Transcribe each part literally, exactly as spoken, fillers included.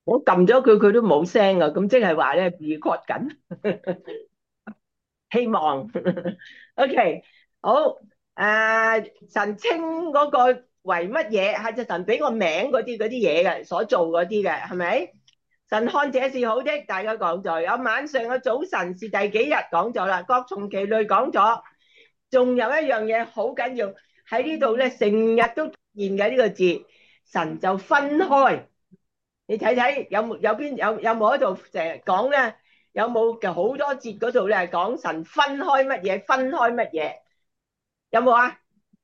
我撳咗佢，佢都冇聲啊，咁即係話咧 record 緊，希望。OK，好，誒，神稱嗰個為乜嘢？係就神俾個名嗰啲嗰啲嘢嘅，所做嗰啲嘅，係咪？神看這是好的，大家講咗。有晚上嘅早晨是第幾日？講咗啦，各從其類講咗。仲有一樣嘢好緊要喺呢度咧，成日都出現嘅呢個字，神就分開。你睇睇有冇有邊有有冇喺度成日講咧？有冇嘅好多節嗰度咧講神分開乜嘢？分開乜嘢？有冇啊？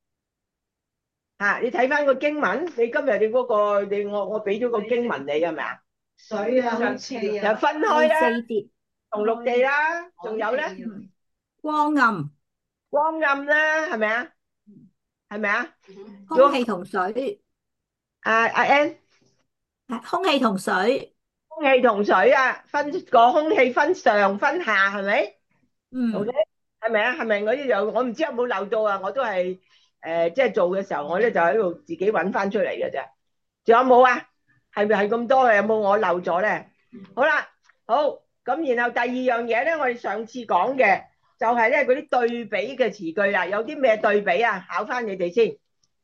吓，你睇翻個經文，你今日你嗰個你我我俾咗個經文你係咪啊？ 水啊，好似又啊， 分開第四啦， 節， 同陸地啦，仲有咧嗯，光暗， 光暗啦，係咪啊？係咪啊？ 空氣同水， 阿阿 N， 係空氣同水， 空氣同水啊，分個空氣分上分下，係咪？OK， 嗯， 係咪啊？係咪嗰啲就我唔知有冇漏到啊？我都係誒，即係做嘅時候，我咧就喺度自己揾翻出嚟嘅啫。仲有冇啊？係咪係咁多嘅？有冇我漏咗咧？好啦，好咁，然後第二樣嘢咧，我哋上次講嘅就係咧嗰啲對比嘅詞句啦。有啲咩對比啊？考翻你哋先，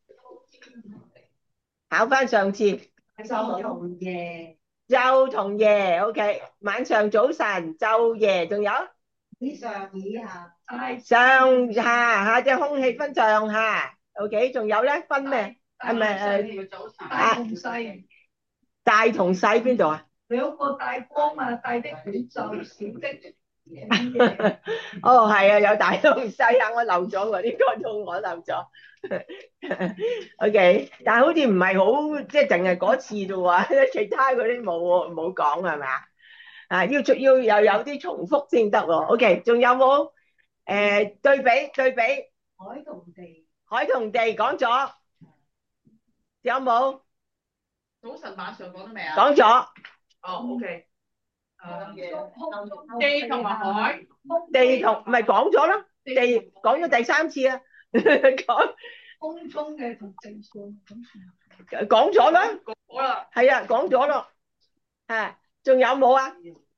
考翻上次晝同夜， 晝同夜，OK，晚上早晨晝夜，仲有以上以下， 上下吓，即係空氣分上下，OK，仲有咧分咩？係咪誒大同細， 大同細邊度啊？ 兩個大光啊，大的宇宙，小的夜。 哦，係啊，有大同細啊，我漏咗喎，呢個都我漏咗。OK，但係好似唔係好，即係淨係嗰次啫喎，其他嗰啲冇冇講係咪啊？啊，要要又有啲重複先得喎。OK，仲有冇誒對比對比？ 海同地， 海同地講咗，有冇早晨晚上講得未啊？ 講咗？ 哦，OK。誒， 空地同埋海， 地同唔係講咗咯？地講咗第三次啊，講空中嘅同地上咁。 講咗啦， 好啦， 係啊，講咗咯，係，仲有冇啊？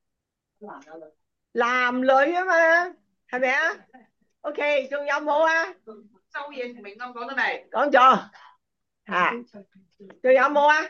男女啊嘛，係咪啊？OK，仲有冇啊？ 晝夜同明暗講得未？ 講咗，吓，仲有冇啊？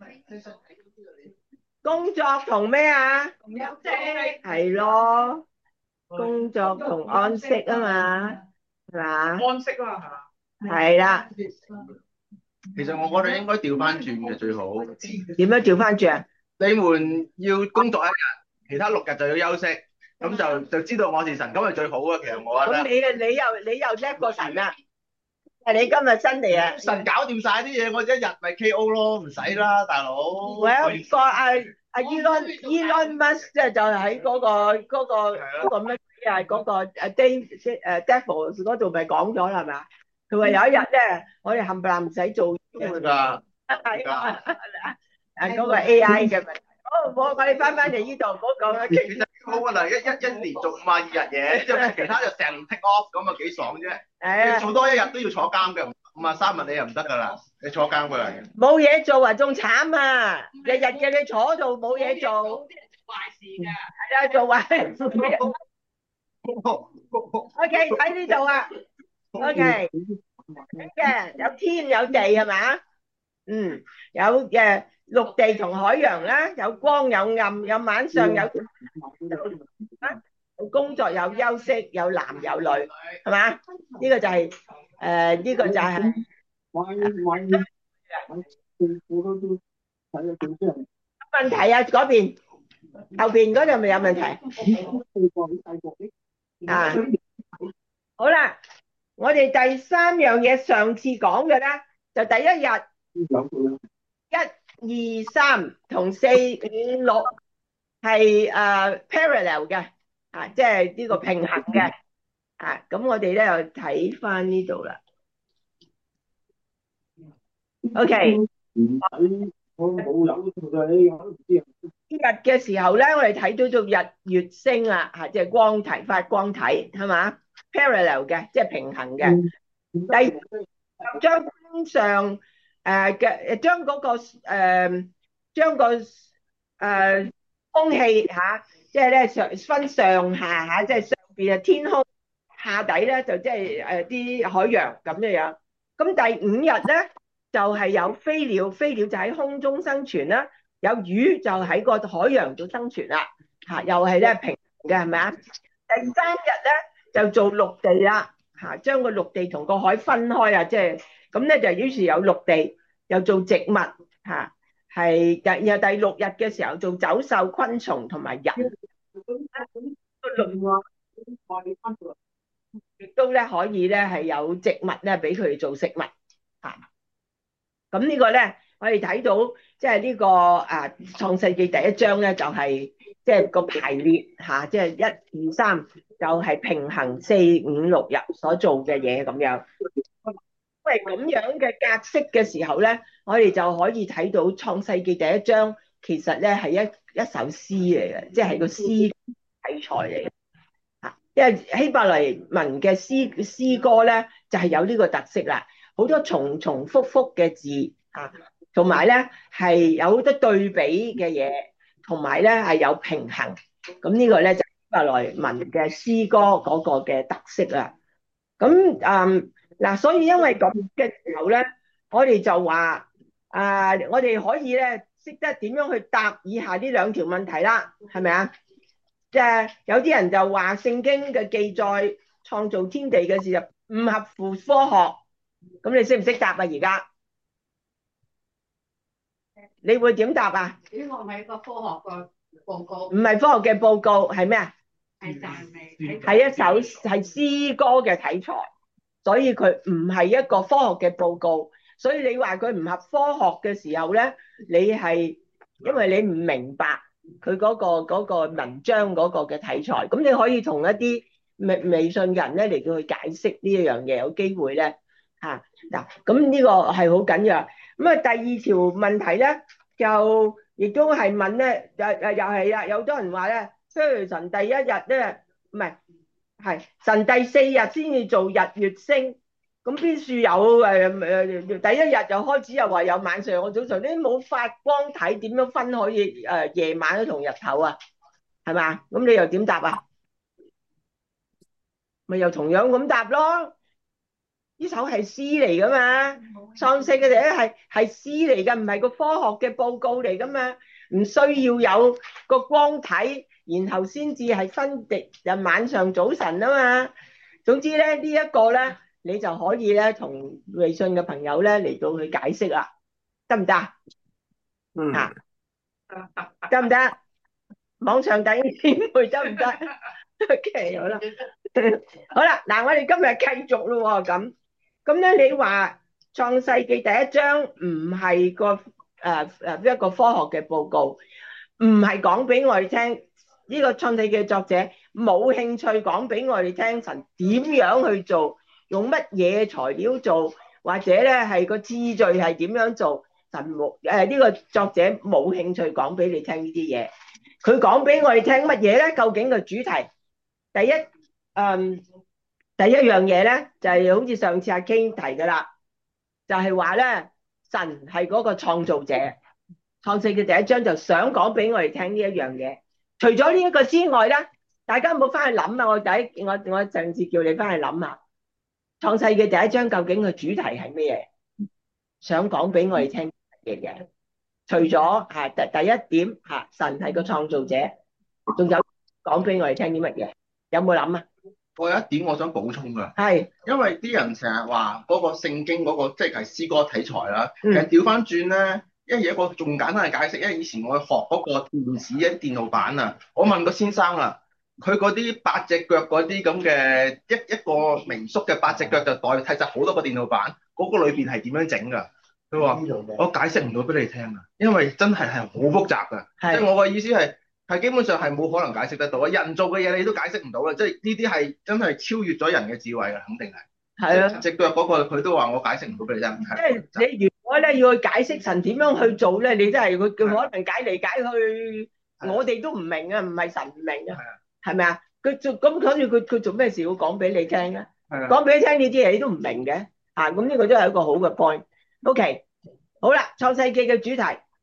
工作同咩啊？ 同休息， 係咯，工作同安息啊嘛，係嘛？ 安息啦，係嘛？ 係啦， 其實我覺得應該調翻轉嘅最好。 點樣調翻轉啊？ 你們要工作一日，其他六日就要休息，咁就就知道我是神，咁係最好啊！其實我覺咁得你啊，你又你又叻過神啦，係你今日新嚟啊？ 神搞掂晒啲嘢，我一日咪 K O 咯，唔使啦，大佬。 Well，個阿阿 Elon Elon Musk 即係就喺嗰個嗰個嗰個乜嘢啊？嗰個誒 Dave 誒 Devils 嗰度咪講咗啦，係嘛？佢話有一日咧，我哋冚唪唥唔使做會㗎， 係啊，誒嗰個 A I 嘅問題。好，我我哋翻翻嚟呢度，唔好講啦。 其實好啊嗱，一一一年做五十二日嘢，之後其他就成年 take off，咁啊幾爽啫！ 誒你做多一日都要坐監嘅，五十三日你又唔得㗎啦，你坐監㗎啦。 冇嘢做啊，仲慘啊！日日叫你坐度冇嘢做， 壞事㗎。 係啊，做壞事。OK，睇呢度啊。OK，嘅有天有地係嘛？嗯，有嘅陸地同海洋啦，有光有暗，有晚上有有工作有休息，有男有女，係嘛？呢個就係誒呢個就係問題啊！嗰邊後邊嗰度咪有問題啊？好啦，我哋第三樣嘢上次講嘅咧，就第一日一二三同四五六係誒 parallel 嘅啊，即係呢個平衡嘅啊。咁我哋咧又睇翻呢度啦。OK，呢日嘅時候咧，我哋睇到做日月星啦，嚇，即係光體發光體係嘛 parallel 嘅，即係平衡嘅。第將上誒嘅將嗰個誒將個誒誒空氣嚇，即係咧上分上下嚇，即係上邊係天空，下底咧就即係誒啲海洋咁樣樣。咁第五日咧就係有飛鳥，飛鳥就喺空中生存啦。有魚就喺個海洋度生存啦，嚇又係咧平衡嘅係咪啊？第三日咧就做陸地啦，嚇將個陸地同個海分開啊，即係咁咧就於是有陸地，又做植物嚇，係第然後第六日嘅時候做走獸、昆蟲同埋人，亦都咧可以咧係有植物咧俾佢哋做食物嚇。咁呢個咧我哋睇到即係呢個啊創世記第一章咧就係即係個排列嚇，即係一二三就係平衡四五六日所做嘅嘢咁樣。因為咁樣嘅格式嘅時候咧，我哋就可以睇到創世記第一章其實咧係一一首詩嚟嘅，即係個詩題材嚟嘅嚇。因為希伯來文嘅詩詩歌咧就係有呢個特色啦。好多重重複複嘅字啊，同埋咧係有好多對比嘅嘢，同埋咧係有平衡。咁呢個咧就係希伯來文嘅詩歌嗰個嘅特色啦。咁誒嗱，所以因為咁嘅時候咧，我哋就話啊，我哋可以咧識得點樣去答以下呢兩條問題啦，係咪啊？即係有啲人就話聖經嘅記載創造天地嘅時候唔合乎科學。咁你識唔識答啊？而家你會點答啊？ 呢個係一個科學嘅報告， 唔係科學嘅報告，係咩啊？ 係讚美， 係一首係詩歌嘅題材，所以佢唔係一個科學嘅報告。所以你話佢唔合科學嘅時候咧，你係因為你唔明白佢嗰個嗰個文章嗰個嘅題材。咁你可以同一啲微微信嘅人咧嚟到去解釋呢一樣嘢，有機會咧。嚇嗱，咁呢個係好緊要。咁啊，第二條問題咧，就亦都係問咧，又又又係啊，有好多人話咧，譬如神第一日咧，唔係係神第四日先至做日月星，咁邊處有誒誒？第一日就開始又話有晚上，我早上啲冇發光體，點樣分可以誒夜晚同日頭啊？係嘛？咁你又點答啊？咪又同樣咁答咯。呢首係詩嚟噶嘛，創世嘅第一係係詩嚟噶，唔係個科學嘅報告嚟噶嘛，唔需要有個光體，然後先至係分日晚上早晨啊嘛。總之咧呢一個咧，你就可以咧同微信嘅朋友咧嚟到去解釋啦，得唔得？ 嗯， 啊，得唔得？網上弟兄姊妹得唔得？OK，好啦，好啦，嗱，我哋今日繼續咯喎，咁。咁咧，你話創世記第一章唔係個誒誒一個科學嘅報告，唔係講俾我哋聽。呢個創世記作者冇興趣講俾我哋聽神點樣去做，用乜嘢材料做，或者咧係個次序係點樣做。神冇誒呢個作者冇興趣講俾你聽呢啲嘢。佢講俾我哋聽乜嘢咧？究竟個主題第一誒。第一樣嘢咧，就係好似上次阿 King 提嘅啦，就係話咧，神係嗰個創造者。創世嘅第一章就想講俾我哋聽呢一樣嘢。除咗呢一個之外咧，大家有冇翻去諗啊？我第一我我上次叫你翻去諗下，創世嘅第一章究竟個主題係咩嘢？想講俾我哋聽嘅嘢。除咗嚇第第一點嚇，神係個創造者，仲有講俾我哋聽啲乜嘢？有冇諗啊？ 我有一點我想補充㗎， 係因為啲人成日話嗰個聖經嗰、嗰個即係係詩歌題材啦， 嗯其實調翻轉咧，因為有一個仲簡單嘅解釋，因為以前我去學嗰個電子嘅電腦版啊，我問個先生啦，佢嗰啲八隻腳嗰啲咁嘅一一個名宿嘅八隻腳就代替晒好多個電腦版，嗰、嗰個裏邊係點樣整㗎？佢話我解釋唔到俾你聽啊，因為真係係好複雜㗎， 係即係我嘅意思係。係基本上係冇可能解釋得到啊！人做嘅嘢你都解釋唔到啦，即係呢啲係真係超越咗人嘅智慧啊！肯定係。 係啊。 隻腳嗰個佢都話我解釋唔到俾你聽。 即係你如果咧要去解釋神點樣去做咧，你真係佢佢可能解嚟解去，我哋都唔明啊，唔係神唔明啊，係咪啊？佢做咁跟住佢佢做咩事要講俾你聽咧？講俾你聽呢啲嘢你都唔明嘅，啊咁呢個都係一個好嘅 point。OK， 好啦，創世記嘅主題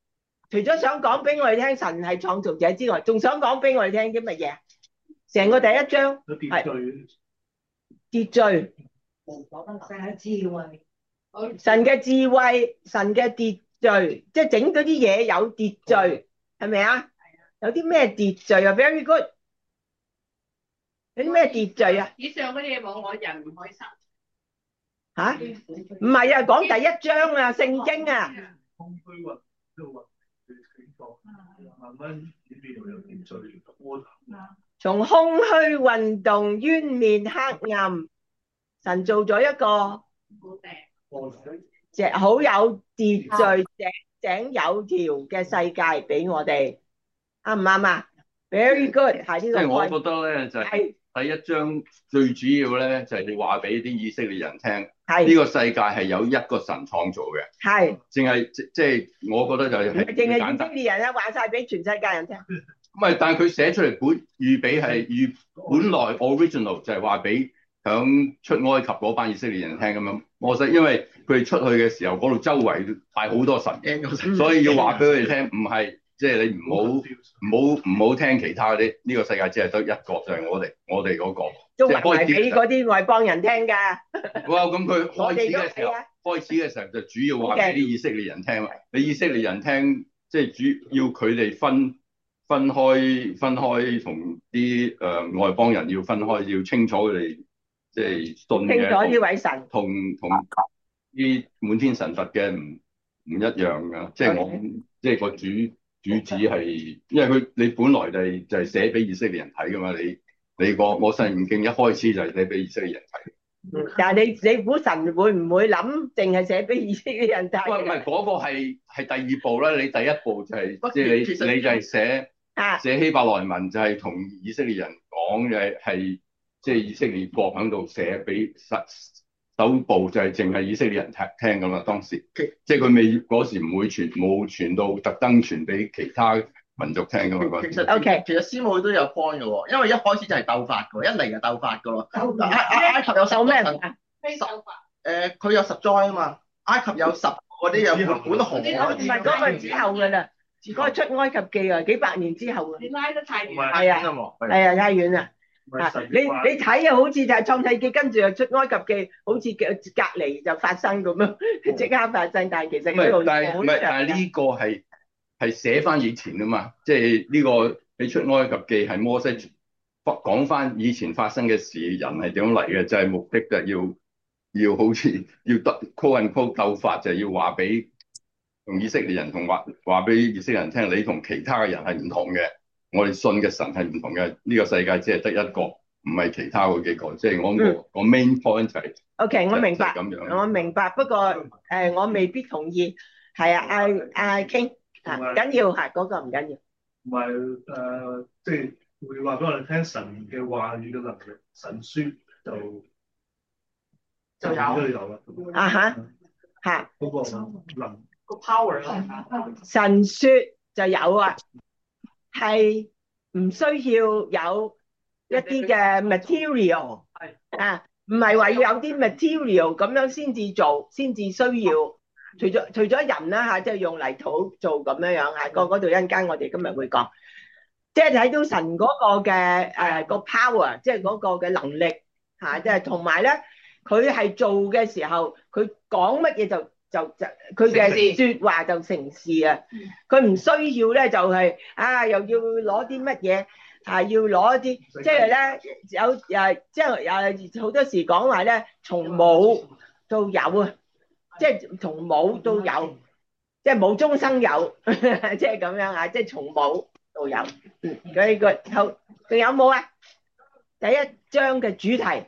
除咗想講俾我哋聽神係創造者之外，仲想講俾我哋聽啲乜嘢？成個第一章有係秩序， 秩序， 成日智慧， 神嘅智慧，神嘅秩序，即係整嗰啲嘢有秩序，係咪啊？有啲咩秩序啊？Very good。有啲咩秩序啊？ 以上嗰啲嘢冇我人唔開心。 吓？唔係啊，講第一章啊，聖經啊。 空虛混都混嘅情況，慢慢演變到有秩序窩頭。 從空虛運動淵面黑暗，神做咗一個好正。 窩頭隻好有秩序、井井有條嘅世界俾我哋，啱唔啱啊？Very good，係呢個即係我 point。 覺得咧，就係、 係第一章最主要咧，就係話俾啲以色列人聽，呢、 係個世界係有一個神創造嘅， 係， 淨係即即係我覺得就係唔係淨係以色簡單。 列人啊，話晒俾全世界人聽。 唔係，但係佢寫出嚟本預備係預本來 original 就係話俾響出埃及嗰班以色列人聽咁樣。我實因為佢哋出去嘅時候，嗰度周圍拜好多神， 嗯所以要話俾佢哋聽，唔係即係你唔好唔好唔好聽其他嗰啲，呢、個世界只係得一個，就係、我哋我哋嗰、個。 都即係開始話埋俾嗰啲外邦人聽㗎。 哇！咁佢我哋都開始嘅時候係，啊。 開始嘅時候就主要話俾啲以色列人聽啦。你以色列人聽，即係主要佢哋分分開分開同啲誒外邦人要分開，要清楚佢哋即係信清楚呢嘅位神。 同同啲滿天神佛嘅唔唔一樣噶。即係我 Okay. 即係個主主旨係，因為佢你本來就係就係寫俾以色列人睇噶嘛。你你個我申命記一開始就係寫俾以色列人睇。 但係你你估神會唔會諗，淨係寫俾以色列人睇？ 喂，唔係嗰個係係第二步啦，你第一步就係、即係其實你你就係寫啊， 寫希伯來文，就係同以色列人講嘅係即係以色列國喺度寫俾實首部就係淨係以色列人聽聽噶嘛。當時即係佢未嗰時唔會傳冇傳到特登傳俾其他民族聽噶嘛。嗰時其實 OK 其實師母都有 point 嘅喎，因為一開始就係鬥法嘅喎，一嚟就鬥法嘅喎。 鬥埃埃埃及有十有咩個神， 法？ 非洲法。 誒佢有十災啊嘛，埃及有十嗰啲有管管河唔係嗰個之後㗎啦，嗰個出埃及記啊，幾百年之後啊。 你拉得太遠。 係啊係係啊，太遠啦。 唔係啊你神話你睇啊，好似就係創世記，跟住又出埃及記，好似隔隔離就發生咁樣，即刻發生。但係其實唔嗰度係，但係好唔係，但係長嘅。 呢個係係寫翻以前啊嘛。即係呢個你出埃及記係摩西講翻以前發生嘅事，人係點樣嚟嘅，就係、目的就係要。要好似要鬥 call and call 鬥法，就係要話俾同以色列人同話話俾以色列人聽，你同其他嘅人係唔同嘅，我哋信嘅神係唔同嘅，呢、個世界只係得一個，唔係其他嗰幾個。即係我個個 main point 就係 OK，我明白， 就係咁樣。 我明白。不過誒，我未必同意。係啊，阿阿傾啊，唔緊要，係嗰個唔緊要。 同埋誒，即係會話俾我哋聽神嘅話語嘅能力，神書就就有都有啦。 啊哈嚇， 嗰個能個 power 咯。 神説就有啊，係唔需要有一啲嘅 material 係啊，唔係話要有啲 material 咁樣先至做，先至需要。除咗除咗人啦嚇，即係用泥土做咁樣樣嚇，個嗰度一陣間我哋今日會講，即係睇到神嗰個嘅誒個 power，即係嗰個嘅能力嚇，即係同埋咧，佢係做嘅時候，佢講乜嘢就就就佢嘅説話就成事啊！佢唔需要咧就係啊，又要攞啲乜嘢啊，要攞一啲，即係咧有誒，即係誒好多時講話咧，從冇到有啊！即係從冇到有，即係冇中生有，即係咁樣啊！即係從冇到有。嗯，佢個好，仲有冇啊？第一章嘅主題，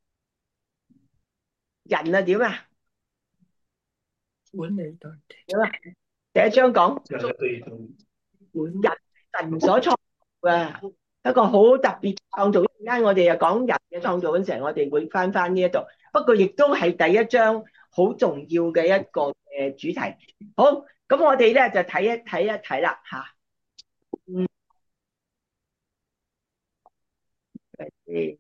人啊點啊？ 管理代替點啊？第一章講人嘅地圖， 管神所創造嘅一個好特別創造。一陣間我哋又講人嘅創造嗰陣時，我哋會翻翻呢一度。不過亦都係第一章好重要嘅一個嘅主題。好，咁我哋咧就睇一睇一睇啦嚇。嗯。誒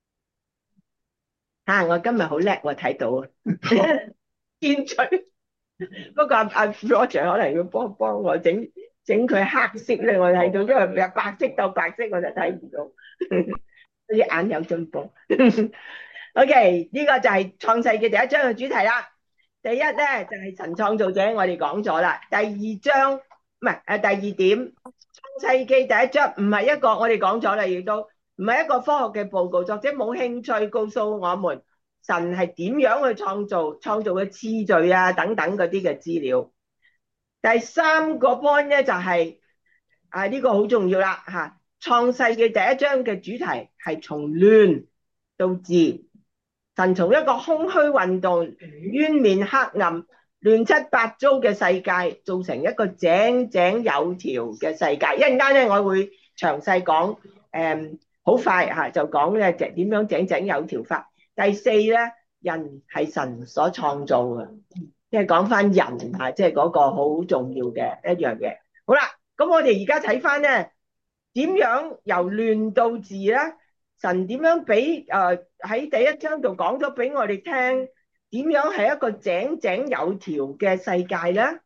嚇！我今日好叻喎，睇到啊，見取。不過阿阿 Roger 可能要幫幫我整整佢黑色咧，我睇到，因為白色鬥白色我就睇唔到，啲眼有進步。OK，呢個就係創世記第一章嘅主題啦。第一咧就係、是、神創造者，我哋講咗啦。第二章唔係誒第二點，創世記第一章唔係一個我哋講咗啦，亦都唔係一個科學嘅報告，作者冇興趣告訴我們神係點樣去創造、創造嘅次序啊等等嗰啲嘅資料。第三個 point 咧就係、是、啊呢、這個好重要啦嚇，創世記第一章嘅主題係從亂到治。神從一個空虛運動、淵面黑暗、亂七八糟嘅世界，做成一個井井有條嘅世界。一陣間咧，我會詳細講，誒，好快嚇就講咧，就點樣井井有條法。第四咧，人係神所創造嘅，即係講翻人嚇，即係嗰個好重要嘅一樣嘢。好啦，咁我哋而家睇翻咧，點樣由亂到治咧？神點樣俾誒喺第一章度講咗俾我哋聽，點樣係一個井井有條嘅世界咧？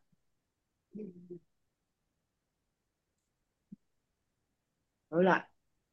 好啦，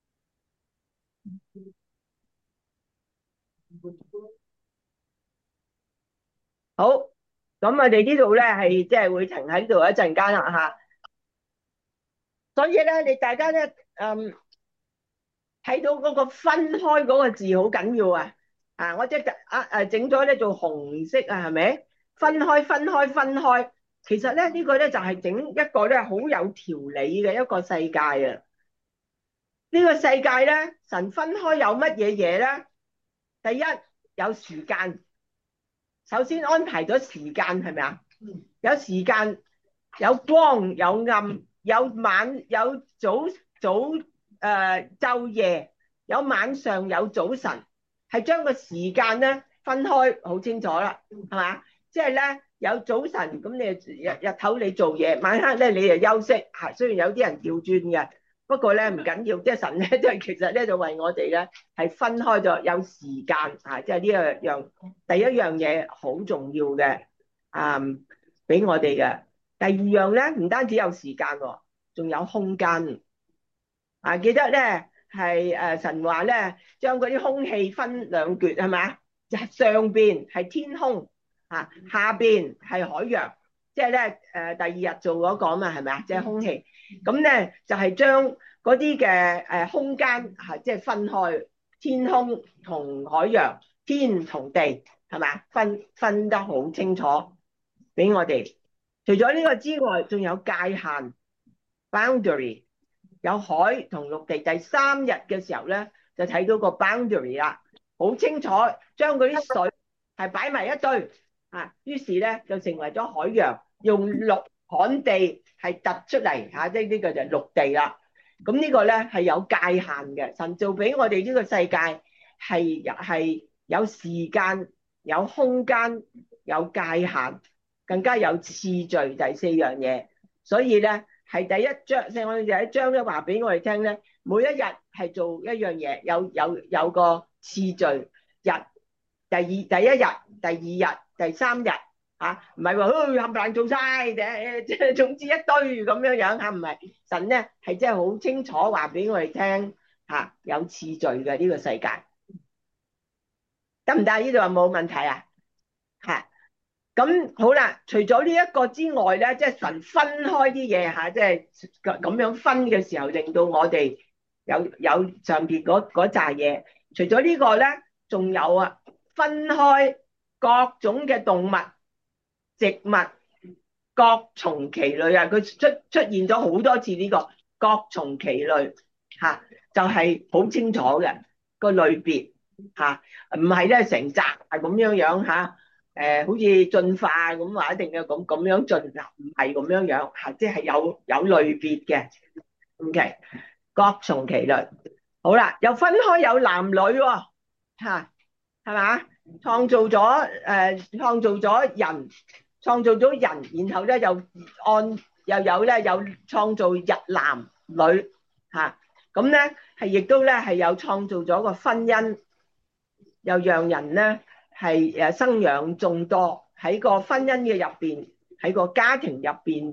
好，咁我哋呢度咧係即係會停喺度一陣間啦嚇。所以咧，你大家咧，嗯。睇到嗰個分開嗰個字好緊要啊！啊，我即係啊誒整咗咧做紅色啊，係咪？分開、分開、分開，其實咧呢個咧就係整一個咧好有條理嘅一個世界啊！呢個世界咧，神分開有乜嘢嘢咧？第一有時間，首先安排咗時間係咪啊？有時間，有光有暗，有晚有早早。誒、呃，晝夜有晚上有早晨，係將個時間咧分開好清楚啦，係嘛？即係咧有早晨咁，你日日頭你做嘢，晚黑咧你就休息。係雖然有啲人調轉嘅，不過咧唔緊要，即係神咧即係其實咧就為我哋咧係分開咗有時間啊，即係呢一樣第一樣嘢好重要嘅啊，俾我哋嘅。第二樣咧唔單止有時間，仲有空間。啊，記得咧係誒神話咧，將嗰啲空氣分兩橛係咪？就係上邊係天空，啊下邊係海洋，即係咧誒第二日做嗰個啊嘛，係咪啊？即係空氣，咁咧就係將嗰啲嘅誒空間係即係分開，天空同海洋，天同地係咪？分分得好清楚俾我哋。除咗呢個之外，仲有界限 boundary。有海同陸地，第三日嘅時候咧，就睇到個 boundary 啦，好清楚，將嗰啲水係擺埋一堆啊，於是咧就成為咗海洋，用陸旱地係突出嚟嚇，即係呢個就係陸地啦。咁呢個咧係有界限嘅，神做俾我哋呢個世界係係有時間、有空間、有界限，更加有次序。第四樣嘢，所以咧。係第一章，即係我哋第一章咧話俾我哋聽咧，每一日係做一樣嘢，有有有個次序日，第二第一日、第二日、第三日嚇，唔係話誒冚唪唥做曬嘅，即係總之一堆咁樣樣嚇，唔係神咧係真係好清楚話俾我哋聽嚇，有次序嘅呢個世界得唔得？呢度話冇問題啊嚇。咁好啦，除咗呢一個之外咧，即係神分開啲嘢嚇，即係咁樣分嘅時候，令到我哋有有上邊嗰嗰扎嘢。除咗呢個咧，仲有啊，分開各種嘅動物、植物、各從其類啊。佢出出現咗好多次呢個各從其類嚇，就係好清楚嘅個類別嚇，唔係咧成扎係咁樣樣嚇。誒、呃，好似進化咁話，一定要咁咁樣進化，唔係咁樣樣嚇，即係有有類別嘅。OK，各從其類。好啦，又分開有男女喎，嚇，係嘛？創造咗誒、呃，創造咗人，創造咗人，然後咧又按又有咧有創造日男女嚇，咁咧係亦都咧係有創造咗個婚姻，又讓人咧。係誒生養眾多，喺個婚姻嘅入邊，喺個家庭入邊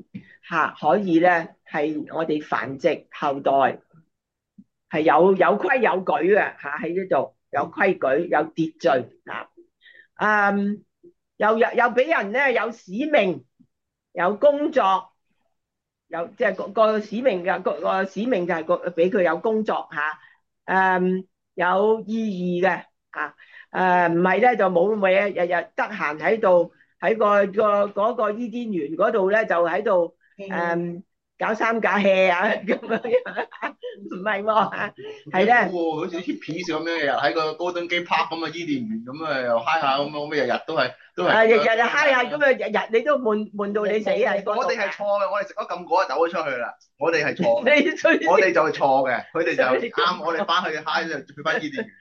嚇可以咧係我哋繁殖後代，係有有規有矩嘅嚇喺呢度，有規矩有秩序啊，嗯，又又又俾人咧有使命，有工作，有即係個個使命嘅個個使命就係個俾佢有工作嚇，誒有意義嘅嚇，誒唔係咧就冇嘢，日日得閒喺度喺個個嗰個伊甸園嗰度咧就喺度誒搞三架 hea 啊咁樣，唔係喎，係咧。 喎，好似啲 hippies 咁樣，日日喺個高登機 park 咁啊，伊甸園咁啊，又嗨下咁樣，咩日日都係都係。 啊！日日就嗨下咁啊，日日你都悶悶到你死啊！ 我哋係錯嘅，我哋食咗咁果就走咗出去啦。我哋係錯嘅， 你最我哋就係錯嘅，佢哋就啱。我哋翻去嗨就去翻伊甸園。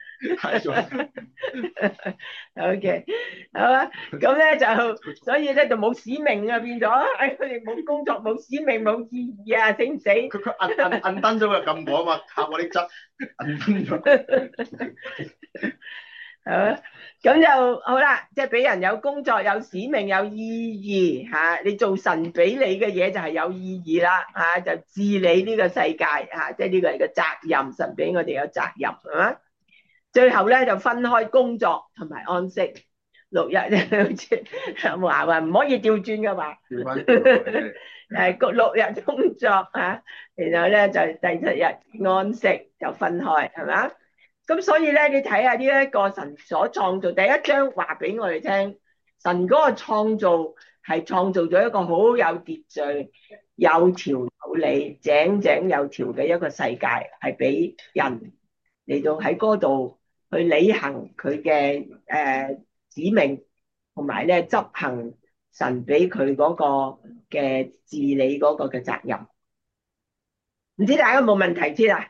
OK，好啊，咁咧就所以咧就冇使命啊，變咗，哎，佢哋冇工作、冇使命、冇意義啊，死唔死？ 佢佢摁摁摁登咗個禁果啊嘛，靠我啲汁摁登咗。 係嘛？咁就好啦，即係俾人有工作、有使命、有意義嚇、啊。你做神俾你嘅嘢就係有意義啦嚇、啊，就治理呢個世界嚇、啊，即係呢個係個責任，神俾我哋有責任係嘛？最後咧就分開工作同埋安息，六日咧好似話話唔可以調轉㗎嘛。 調翻誒個六日工作嚇、啊，然後咧就第七日安息就分開係嘛？咁所以咧，你睇下呢一個神所創造第一章話俾我哋聽，神嗰個創造係創造咗一個好有秩序、有條有理、井井有條嘅一個世界，係俾人嚟到喺嗰度去履行佢嘅誒使命，同埋咧執行神俾佢嗰個嘅治理嗰個嘅責任。唔知大家有冇問題先啊？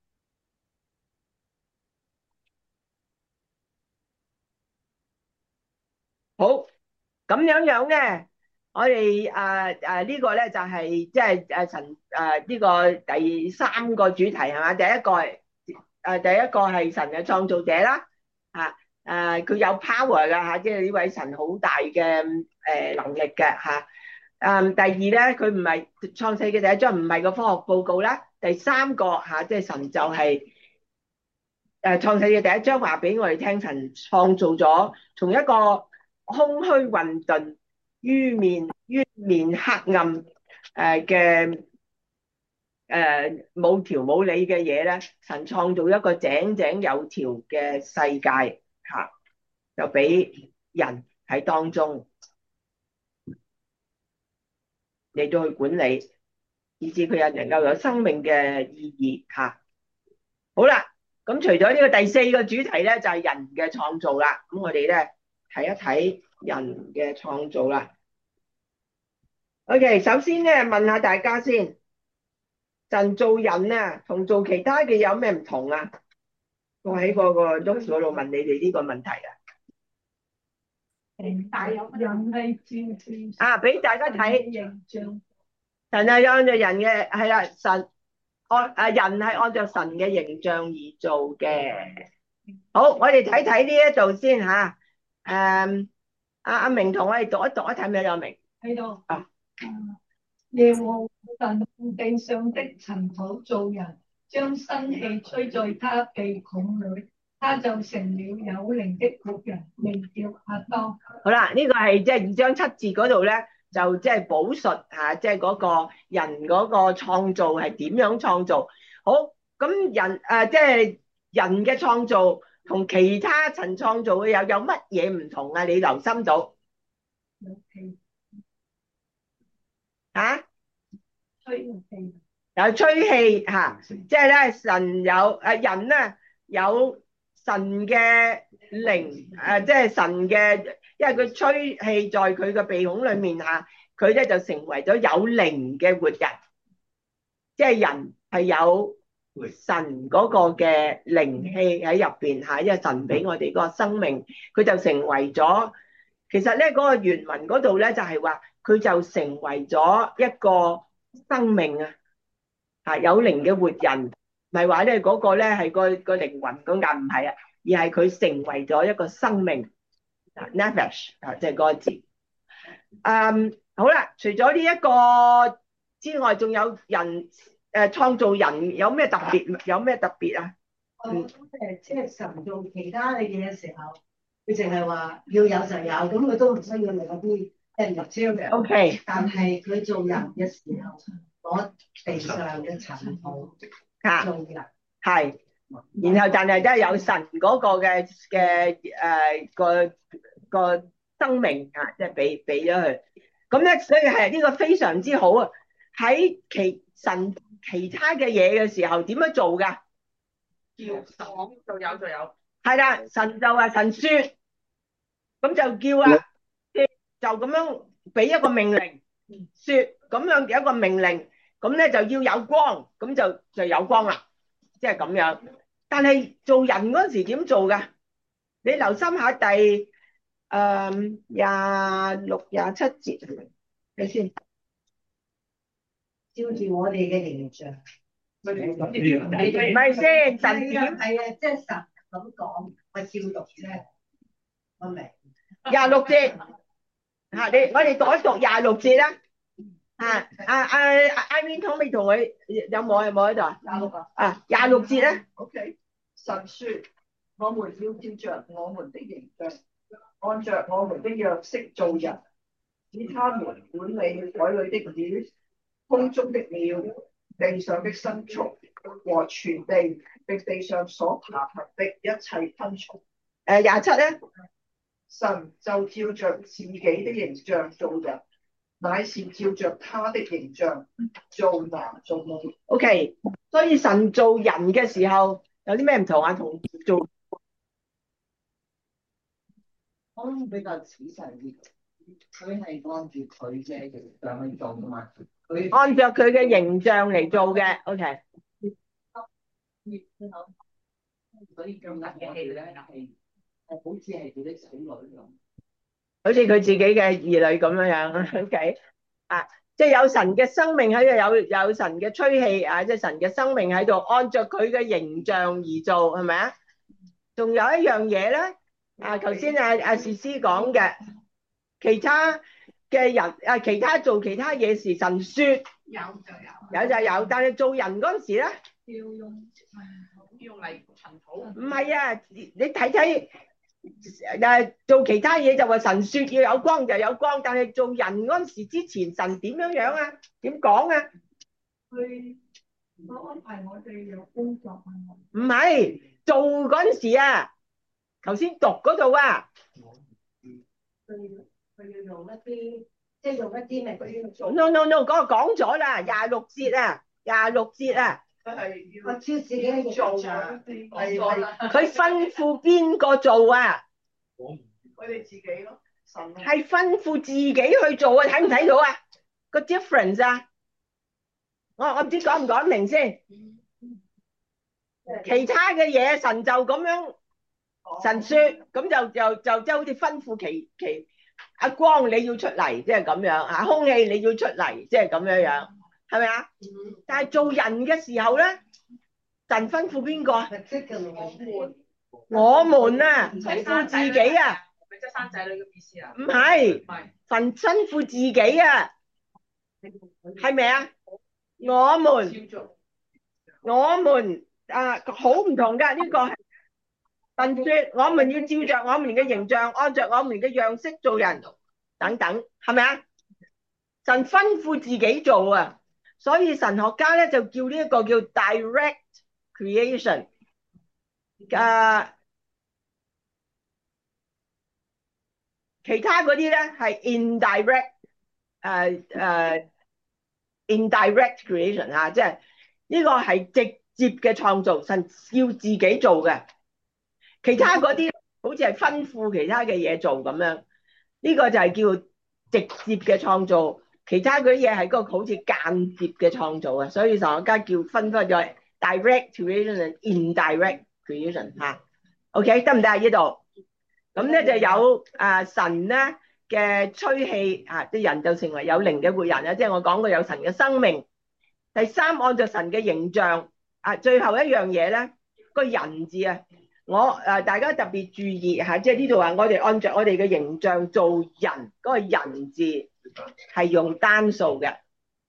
好，咁樣樣咧，我哋誒誒呢個咧就係即係誒神誒呢個第三個主題係嘛？第一個係誒第一個係神嘅創造者啦，嚇誒佢有 power 㗎嚇，即係呢位神好大嘅誒能力嘅嚇。誒第二咧，佢唔係創世嘅第一章，唔係個科學報告啦。第三個嚇，即係神就係誒創世嘅第一章話俾我哋聽，神創造咗從一個空虛混沌、於面於面黑暗誒嘅誒冇條冇理嘅嘢咧，神創造一個井井有條嘅世界嚇，就俾人喺當中嚟到去管理，以至佢又能夠有生命嘅意義嚇。好啦，咁除咗呢個第四個主題咧，就係人嘅創造啦。咁我哋咧睇一睇人嘅創造啦。OK，首先咧問下大家先，神做人啊，同做其他嘅有咩唔同啊？我喺嗰個 notes 嗰度問你哋呢個問題啊。 大有人係照住啊，俾大家睇形象， 神係按照人嘅係啦，神按啊人係按照神嘅形象而做嘅。好，我哋睇睇呢一度先吓。誒，阿阿明同我哋讀一讀一睇咩有明喺度啊。 耶和華神用地上的塵土造人，將生氣吹在他鼻孔裏，他就成了有靈的活人，名叫亞當。 好啦，呢個係即係二章七節嗰度咧，就即係補述吓，即係嗰個人嗰個創造係點樣創造。好，咁人誒，即係人嘅創造同其他神創造嘅又有乜嘢唔同啊？你留心到吓？ 吹氣， 有吹氣吓，即係咧神有誒人咧有神嘅靈誒，即係神嘅，因為佢吹氣在佢嘅鼻孔裏面吓，佢咧就成為咗有靈嘅活人，即係人係有神嗰個嘅靈氣喺入邊吓，因為神俾我哋嗰個生命，佢就成為咗。其實咧嗰個原文嗰度咧就係話，佢就成為咗一個生命啊，吓有靈嘅活人，唔係話咧嗰個咧係個個靈魂咁解，唔係啊，而係佢成為咗一個生命啊 ，nefesh 啊，即係嗰個字。嗯，好啦，除咗呢一個之外，仲有人誒創造人有咩特別？有咩特別啊？ 我覺得誒，即係神做其他嘅嘢嘅時候，佢淨係話要有就有，咁佢都唔需要嚟嗰啲即係 material。 OK， 但係佢做人嘅時候，攞地上嘅塵土嚇做人。 係，然後但係都係有神嗰個嘅嘅誒個個生命啊，即係俾俾咗佢。咁咧，所以係呢個非常之好啊！喺其神其他嘅嘢嘅時候點樣做㗎？ 叫講就有就有。 係啦，神就話神説，咁就叫啊，就咁樣俾一個命令，説咁樣嘅一個命令，咁咧就要有光，咁就就有光啦，即係咁樣。但係做人嗰陣時點做㗎？你留心下第誒廿六廿七節，睇先。 照住我哋嘅形象。 唔係先，神點？ 係啊，即係神咁講，我照讀啫。我明。 廿六節嚇，你我哋改讀廿六節啦。啊啊啊！Irene 可唔可以同佢有冇有冇喺度啊？ 廿六啊。 啊，廿六節咧。 OK，神説：我們要照着我們的形象，按着我們的樣式做人，使他們管理海裏的魚、空中的鳥、地上的牲畜和全地並地上所爬行的一切昆蟲。 誒廿七咧， 神就照着自己的形象做人，乃是照着他的形象做男做女。 OK，所以神做人嘅時候有啲咩唔同啊？同做我諗比較仔細啲，佢係按住佢嘅形象去做噶嘛。佢按照佢嘅形象嚟做嘅。OK。 所以咁得嘅戲咧係係好似係佢啲仔女咁， 好似佢自己嘅兒女咁樣樣。OK，啊，即係有神嘅生命喺度，有有神嘅吹氣啊，即係神嘅生命喺度，按照佢嘅形象而做，係咪啊？仲有一樣嘢咧，啊，頭先阿阿士師講嘅，其他嘅人啊，其他做其他嘢時，神説有就有。 有就有，但係做人嗰陣時咧， 要用要用嚟塵土。 唔係啊，你你睇睇誒做其他嘢就話神説要有光就有光，但係做人嗰陣時之前，神點樣樣啊？點講啊？ 佢我安排我哋有工作啊。 唔係做嗰陣時啊，頭先讀嗰度啊， 佢佢要用一啲即係用一啲咩？佢要做 no no no 嗰個講咗啦，廿六節啊，廿六節啊， 佢係我照自己嘅形做象。 啊，係係佢吩咐邊個做啊？ 佢哋自己咯，神咯。 係吩咐自己去做啊，睇唔睇到啊？個 difference 啊？我我唔知講唔講得明先。其他嘅嘢神就咁樣神説，咁就就就即係好似吩咐其其阿光你要出嚟，即係咁樣啊，空氣你要出嚟，即係咁樣樣，係咪啊？但係做人嘅時候咧，神吩咐邊個啊？ 即係我我們啊，吩咐自己啊， 咪即係生仔女嘅意思啊？ 唔係唔係。 神吩咐自己啊，係咪啊？我們照做。 我們啊，好唔同㗎呢個係。神説：我們要照着我們嘅形象，按着我們嘅樣式做人，等等，係咪啊？神吩咐自己做啊，所以神學家咧就叫呢一個叫 direct creation。誒，其他嗰啲咧係 indirect，誒誒 indirect creation 啊，即係呢個係直接嘅創造，神要自己做嘅。其他嗰啲好似係吩咐其他嘅嘢做咁樣，呢個就係叫直接嘅創造。其他嗰啲嘢係個好似間接嘅創造啊，所以神學家叫分開咗 direct creation and indirect creation 嚇。OK 得唔得啊？呢度咁咧就有啊神咧嘅吹氣啊，啲人就成為有靈嘅活人啊，即係我講過有神嘅生命。第三，按照神嘅形象啊，最後一樣嘢咧個人字啊。我誒大家特別注意嚇，即係呢度話我哋按照我哋嘅形象做人，嗰個人字係用單數嘅。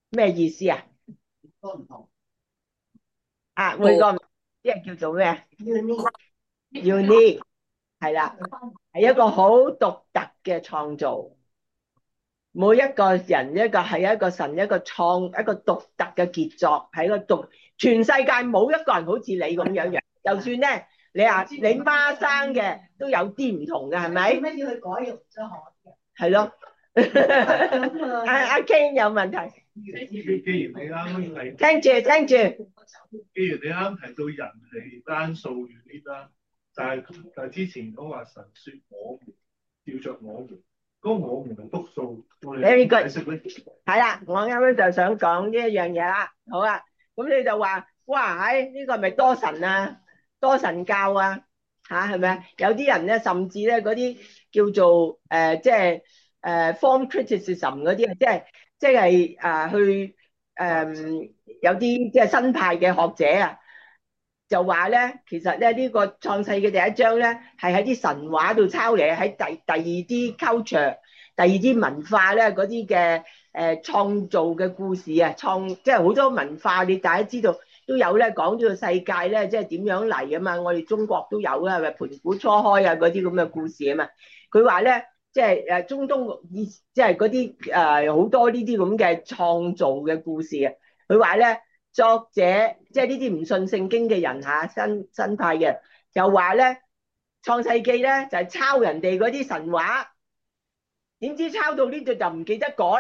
咩意思啊？ 個唔同啊，每個即係叫做咩 ，unique， ？unique 係啦，係一個好獨特嘅創造。每一個人一個係一個神一個創一個獨特嘅傑作，係一個獨全世界冇一個人好似你咁樣樣。就算咧你話你媽生嘅都有啲唔同嘅，係咪？ 做咩要去改容啫？可係咯。 咁啊， 阿阿 Ken 有問題， 既既然你啱啱提， 聽住聽住。 既然你啱提到人係單數語啦，但係但係之前講話神説我們，照着我們，嗰、那個我們係複數，我哋 Very good 解釋咧。 係啦，我啱啱就想講呢一樣嘢啦。好啊，咁你就話哇，唉，呢個係咪多神啊？多神教啊？吓係咪啊？有啲人咧，甚至咧嗰啲叫做誒、呃，即係誒、呃、form criticism 嗰啲啊，即係即係誒去誒、呃、有啲即係新派嘅學者啊，就話咧，其實咧呢、這個創世嘅第一章咧，係喺啲神話度抄嚟，喺第第二啲 culture、第二啲文化咧嗰啲嘅誒創造嘅故事啊，創即係好多文化，你大家知道都有咧講呢個世界咧，即係點樣嚟啊嘛。我哋中國都有啊，係咪盤古初開啊嗰啲咁嘅故事啊嘛。佢話咧，即係誒中東以即係嗰啲誒好多呢啲咁嘅創造嘅故事啊。佢話咧。作者即係呢啲唔信聖經嘅人嚇，新新派嘅，就話咧創世記咧就係抄人哋嗰啲神話，點知抄到呢度就唔記得改，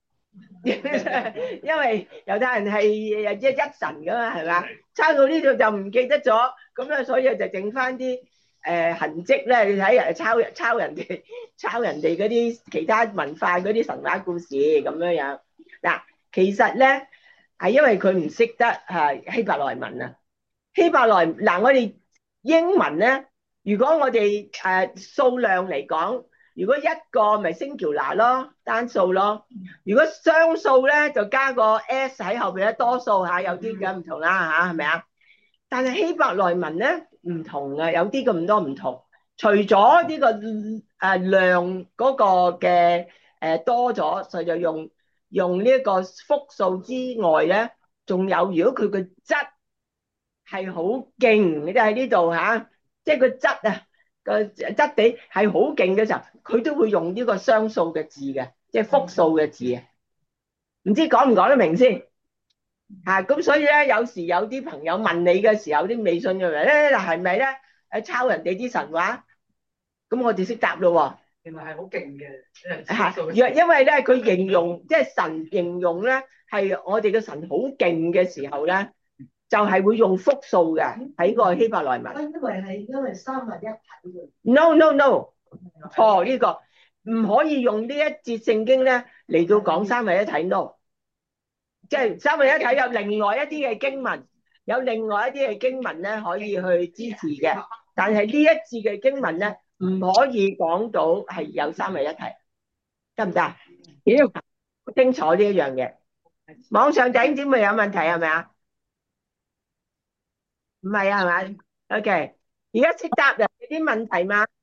因為猶太人係一一神噶嘛，係嘛？抄到呢度就唔記得咗，咁咧所以就整翻啲誒痕跡咧，你睇人抄抄人哋抄人哋嗰啲其他文化嗰啲神話故事咁樣樣。嗱，其實咧。係因為佢唔識得係希伯來文啊，希伯來嗱我哋英文咧，如果我哋誒數量嚟講，如果一個咪 singular 咯，單數咯；如果雙數咧，就加個 s 喺後邊咧，多數嚇有啲嘅唔同啦嚇，係咪啊？但係希伯來文咧唔同啊，有啲咁多唔同。除咗呢個誒量嗰個嘅誒多咗，所以就用。用呢一個複數之外咧，仲有如果佢個質係好勁，你哋喺呢度嚇，即係個質啊個質地係好勁嘅時候，佢都會用呢個雙數嘅字嘅，即係複數嘅字啊。唔知講唔講得明先嚇？咁所以咧，有時有啲朋友問你嘅時候，啲微信嘅人咧，係咪咧誒抄人哋啲神話？咁我哋識答咯喎。 原來係好勁嘅， 係，因因為咧佢形容即係神形容咧係我哋嘅神好勁嘅時候咧，就係會用複數嘅喺個希伯來文。 我以為係因為三位一體嘅。 No no no，錯呢個唔可以用呢一節聖經咧嚟到講三位一體 no，即係三位一體有另外一啲嘅經文，有另外一啲嘅經文咧可以去支持嘅，但係呢一節嘅經文咧。唔可以講到係有三位一體，得唔得？妖，好清楚呢一樣嘢。網上頂點會有問題係咪啊？唔係啊，係咪 ？OK，而家識答人哋啲問題嘛？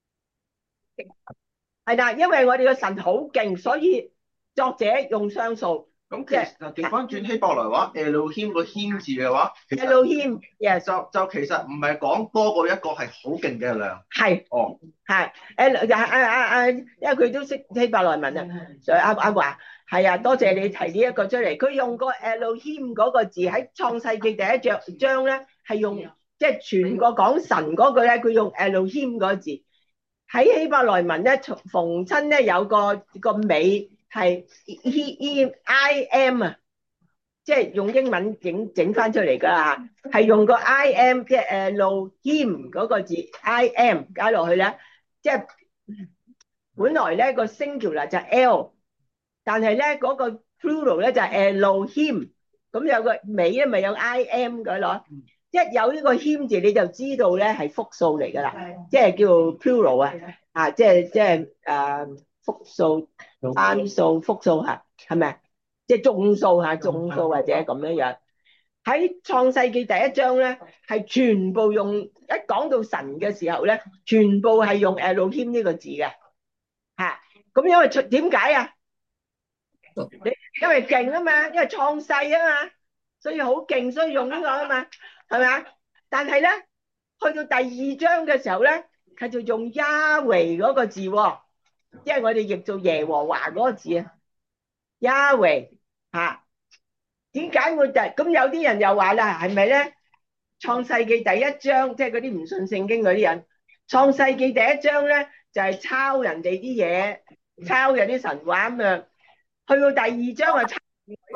係啦，因為我哋個神好勁，所以作者用雙數。 咁其實調翻轉希伯來話 Elohim 個謙字嘅話 Elohim yes 就就其實唔係講多過一個係好勁嘅量。 係哦， 係誒啊啊啊啊！因為佢都識希伯來文啊，所以阿阿華係啊，多謝你提呢一個出嚟。佢用個 Elohim 嗰個字喺創世記第一章章咧，係用即係全個講神嗰句咧，佢用 Elohim 嗰個字。喺希伯來文咧，逢親咧有個個尾。係 he e I am 啊，即係用英文整整翻出嚟噶啦，係用個 I am 即係誒 Elohim 嗰個字 I am 加落去咧，即係本來咧個 singular 就係 L， 但係咧嗰個 plural 咧就係 Elohim， 咁有個尾咧咪有 I am 嗰咯，一有呢個 him 字你就知道咧係複數嚟噶啦，即係叫 plural 啊，啊即係即係誒。複數、單數、複數嚇，係咪啊？即係眾數嚇，眾數或者咁樣樣。喺創世記第一章咧，係全部用一講到神嘅時候咧，全部係用 Elohim 呢個字嘅嚇。咁因為點解啊？ 你因為勁啊嘛，因為創世啊嘛，所以好勁，所以用呢個啊嘛，係咪啊？但係咧，去到第二章嘅時候咧，佢就用亞維嗰個字喎，即係我哋譯做耶和華嗰個字啊，亞維嚇。點解會就咁？有啲人又話啦，係咪咧？創世記第一章，即係嗰啲唔信聖經嗰啲人，創世記第一章咧就係抄人哋啲嘢，抄人啲神話咁樣。去到第二章啊，抄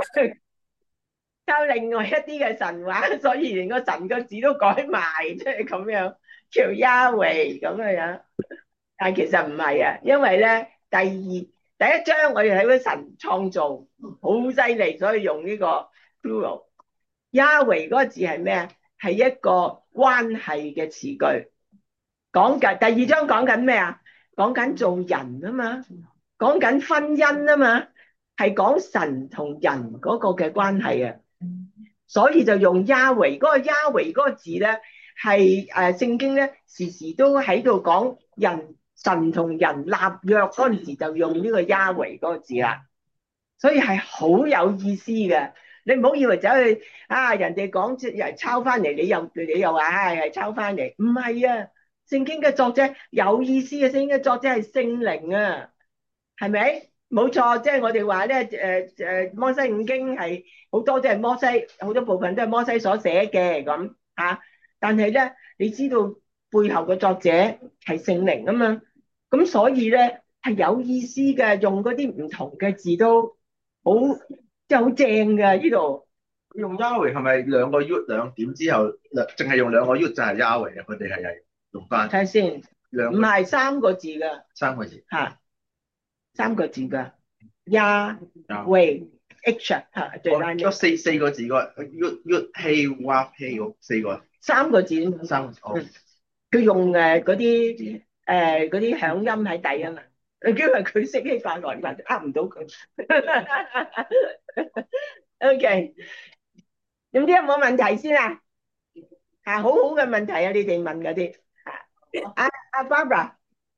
抄另外一啲嘅神話，所以連個神個字都改埋，即係咁樣叫亞維咁嘅樣。但係其實唔係啊，因為咧第二第一章我哋睇到神創造好犀利，所以用呢個 plural。亞維嗰個字係咩啊？係一個關係嘅詞句，講緊第二章講緊咩啊？講緊做人啊嘛，講緊婚姻啊嘛，係講神同人嗰個嘅關係啊，所以就用亞維嗰個亞維嗰個字咧，係誒聖經咧時時都喺度講人神同人立約嗰陣時就用呢個亞維嗰個字啦，所以係好有意思嘅。你唔好以為走去啊人哋講人抄翻嚟，你又你又話係係抄翻嚟，唔係啊！聖經嘅作者有意思嘅，聖經嘅作者係聖靈啊，係咪？冇錯，即係我哋話咧誒誒摩西五經係好多都係摩西，好多部分都係摩西所寫嘅咁嚇。但係咧，你知道背後嘅作者係聖靈啊嘛，咁所以咧係有意思嘅，用嗰啲唔同嘅字都好。真係好正㗎呢度。 用 Yahweh 係咪兩個 U 兩點之後，兩淨係用兩個 U 就係 Yahweh 啊？佢哋係係用翻。睇下先， 兩唔係三個字㗎。 三個字嚇，三個字㗎。Yahweh H 嚇，最拉尾。 嗰四四個字個 U U He Wa He 嗰四個。三個字。三個字。哦。佢用誒嗰啲誒嗰啲響音喺底啊嘛。因為佢識希伯來文，呃唔到佢。OK，咁啲有冇問題先啊？啊，好好嘅問題啊！你哋問嗰啲。阿阿 Barbara，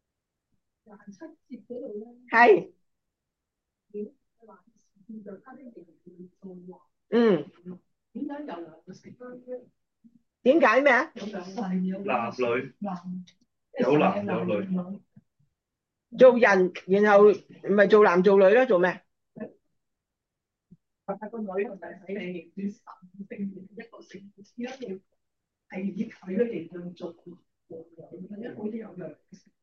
係。嗯。點解咩啊？ 男女有男有女。 做人，然後唔係做男做女咯，做咩？ 個女同埋仔係要神聖一個聖子，因為係以佢嚟到做因為好啲有樣。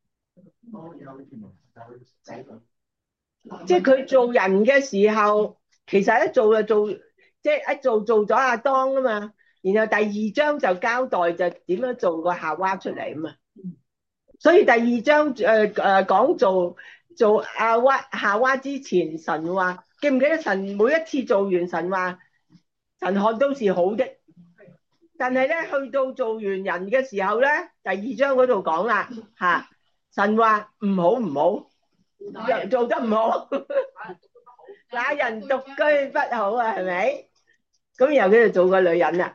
即係佢做人嘅時候，其實一做就做，即係一做做咗阿當啊嘛。然後第二章就交代就點樣做個夏娃出嚟啊嘛。所以第二章誒誒講做做阿娃夏娃之前，神話記唔記得神每一次做完神話，神看都是好的。但係咧去到做完人嘅時候咧，第二章嗰度講啦嚇，神話唔好唔好，做得唔好，那人獨居不好啊，係咪？咁然後佢就做個女人啦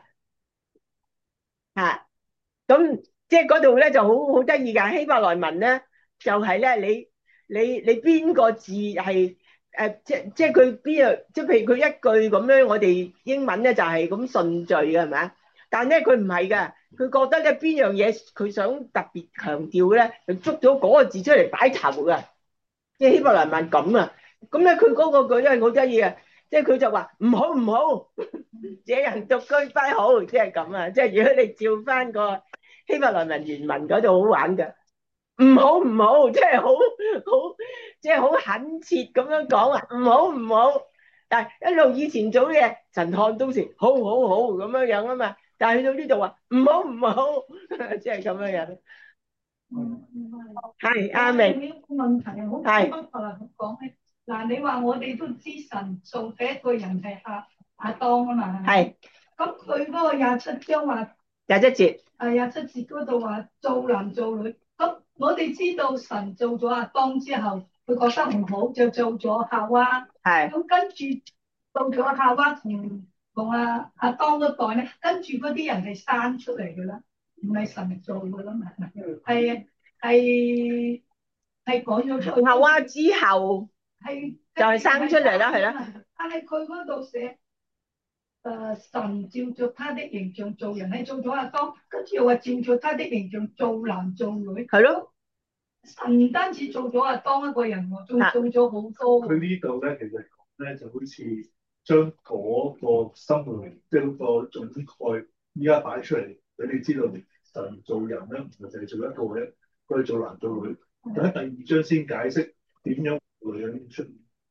嚇，咁。即係嗰度咧就好好得意㗎，希伯來文咧就係咧你你你邊個字係誒即即係佢邊個即係譬如佢一句咁樣，我哋英文咧就係咁順序嘅係咪啊？但係咧佢唔係㗎，佢覺得咧邊樣嘢佢想特別強調咧，就捉咗嗰個字出嚟擺頭㗎。即係希伯來文咁啊，咁咧佢嗰個句真係好得意啊！即係佢就話唔好唔好，這人獨居不好，即係咁啊！即係如果你照翻個希伯來文原文嗰度好玩㗎，唔好唔好，即係好好，即係好懇切咁樣講啊，唔好唔好。但係一路以前做嘢，神看都是好好好咁樣樣啊嘛。但係去到呢度話唔好唔好，即係咁樣樣。係阿明。 呢個問題好係不過啦，講咧嗱，你話我哋都知神做第一個人係阿阿當啊嘛。 係。 咁佢嗰個廿七章話。 廿七節。 係廿七節嗰度話做男做女，咁我哋知道神做咗阿當之後，佢覺得唔好，就做咗夏娃。 係。咁跟住到咗夏娃同同阿阿當嗰代咧，跟住嗰啲人係生出嚟嘅啦，唔係神做嘅啦嘛，係係係講咗出。 夏娃之後。 係就係生出嚟啦，係啦。 但係佢嗰度寫誒神照着他的形象做人，係做咗亞當，跟住又話照着他的形象做男做女。 係咯。 神唔單止做咗亞當一個人喎，仲做咗好多喎。 佢呢度咧，其實講咧就好似將嗰個心靈，即係嗰個總概，依家擺出嚟，俾你知道神做人咧，唔係淨係做一個嘅，佢做男做女。就喺第二章先解釋點樣女人出現。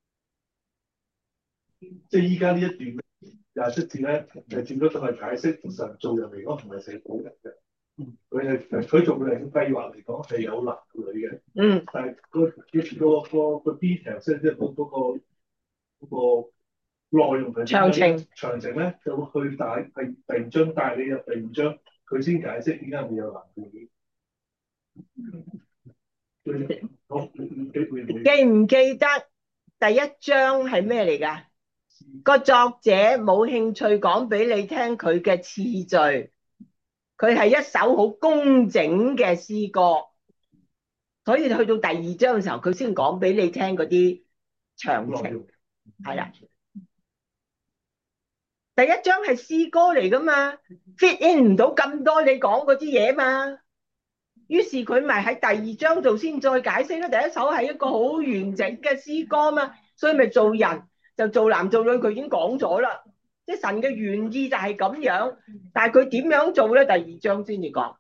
即係依家呢一段廿七節咧，就佔咗都係解釋神做人嚟講唔係成個人嘅。佢係佢做人嘅計劃嚟講係有男有女嘅。 嗯。 但係個個個個 detail 即係即係嗰嗰個嗰個內容係詳情詳情咧，就會去帶係第二章帶你入第二章，佢先解釋點解會有男有女。好， 記唔記得第一章係咩嚟㗎？個作者冇興趣講俾你聽佢嘅次序，佢係一首好工整嘅詩歌，所以去到第二章嘅時候，佢先講俾你聽嗰啲詳情，係啦。第一章係詩歌嚟㗎嘛 ，fit in 唔到咁多你講嗰啲嘢嘛。於是佢咪喺第二章度先再解釋咯。第一首係一個好完整嘅詩歌嘛，所以咪做人就做男做女，佢已經講咗啦。即係神嘅原意就係咁樣，但係佢點樣做咧？第二章先至講。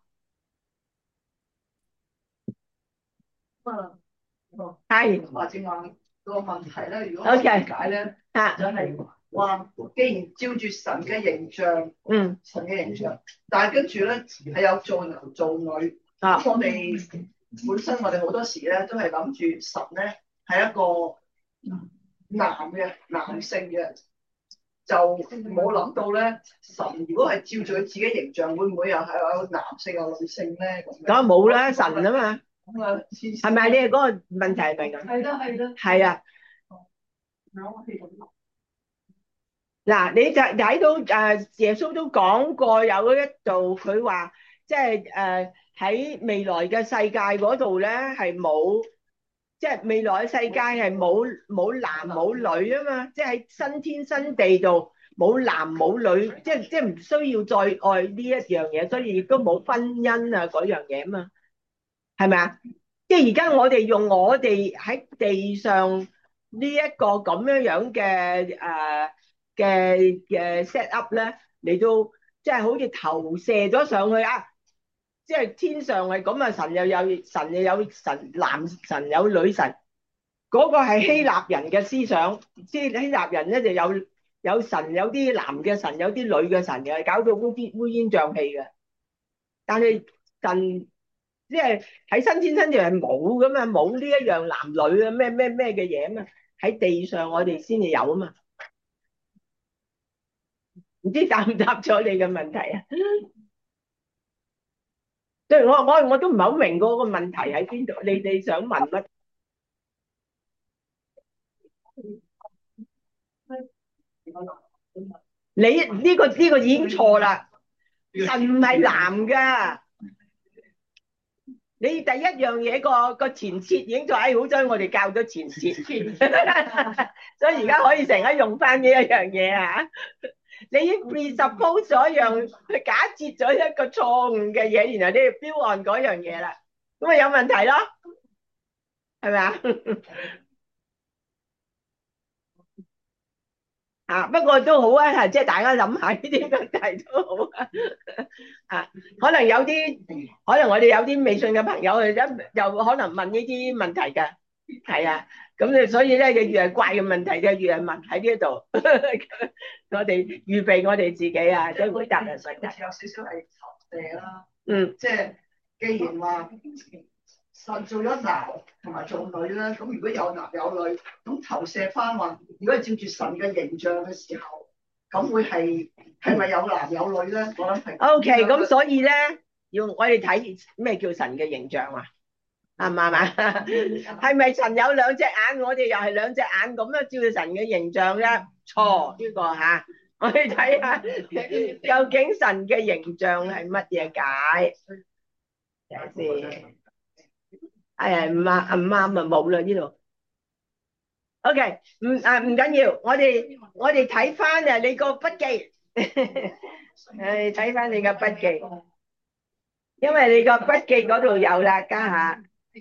啊， 係。 或者話個問題咧，如果 OK 理解咧， 啊， 就係話，既然照住神嘅形象， 嗯， 神嘅形象，但係跟住咧係有做男做女。 啊， 我哋本身我哋好多時咧都係諗住神咧係一個男嘅男性嘅，就冇諗到咧神如果係照住佢自己形象，會唔會又係有男性有女性咧？咁梗係冇啦，神啊嘛。 咁啊， 係咪你係嗰個問題係咪咁？ 係啦係啦。 係啊。嗱，你就睇到誒耶穌都講過有一度，佢話即係誒喺未來嘅世界嗰度咧係冇，即係未來嘅世界係冇冇男冇女啊嘛，即係喺新天新地度冇男冇女，即係即係唔需要再愛呢一樣嘢，所以亦都冇婚姻啊嗰樣嘢啊嘛，係咪啊？即係而家我哋用我哋喺地上呢一個咁樣樣嘅誒嘅嘅 set up 咧，嚟到即係好似投射咗上去啊！即係天上係咁啊，神又有神又有神男神有女神，嗰個係希臘人嘅思想，即係希臘人咧就有有神有啲男嘅神有啲女嘅神嘅，搞到烏啲烏煙瘴氣嘅。但係神即係喺新天新地係冇噶嘛，冇呢一樣男女啊咩咩咩嘅嘢啊嘛，喺地上我哋先至有啊嘛。唔知答唔答咗你嘅問題啊？即係我我我都唔係好明嗰個問題喺邊度，你哋想問乜？你呢個呢個已經錯啦，神唔係男噶。你第一樣嘢個個前設已經就係好彩我哋教咗前設，所以而家可以成日用翻呢一樣嘢啊！你已經 presuppose 咗一樣，假設咗一個錯誤嘅嘢，然後你 build on 嗰樣嘢啦，咁咪有問題咯，係咪啊？啊，不過都好啊，係即係大家諗下呢啲問題都好啊。啊，可能有啲，可能我哋有啲微信嘅朋友，又又可能問呢啲問題㗎，係啊。咁你所以咧，你越係怪嘅問題，就越係問喺呢度。我哋預備我哋自己啊，即係回答人問題。 有少少係投射啦。 嗯。 即係既然話神做咗男同埋做女咧，咁如果有男有女，咁投射翻話，如果係照住神嘅形象嘅時候，咁會係係咪有男有女咧？我諗係。 O K，咁所以咧，要我哋睇咩叫神嘅形象啊？啱唔啱啊？係咪神有兩隻眼？我哋又係兩隻眼咁樣照住神嘅形象咧？錯呢個吓，我哋睇下究竟神嘅形象係乜嘢解？睇下先。係啊，唔啱唔啱啊，冇啦呢度。 OK，唔啊唔緊要，我哋我哋睇翻啊你個筆記，誒睇翻你個筆記，因為你個筆記嗰度有啦，家下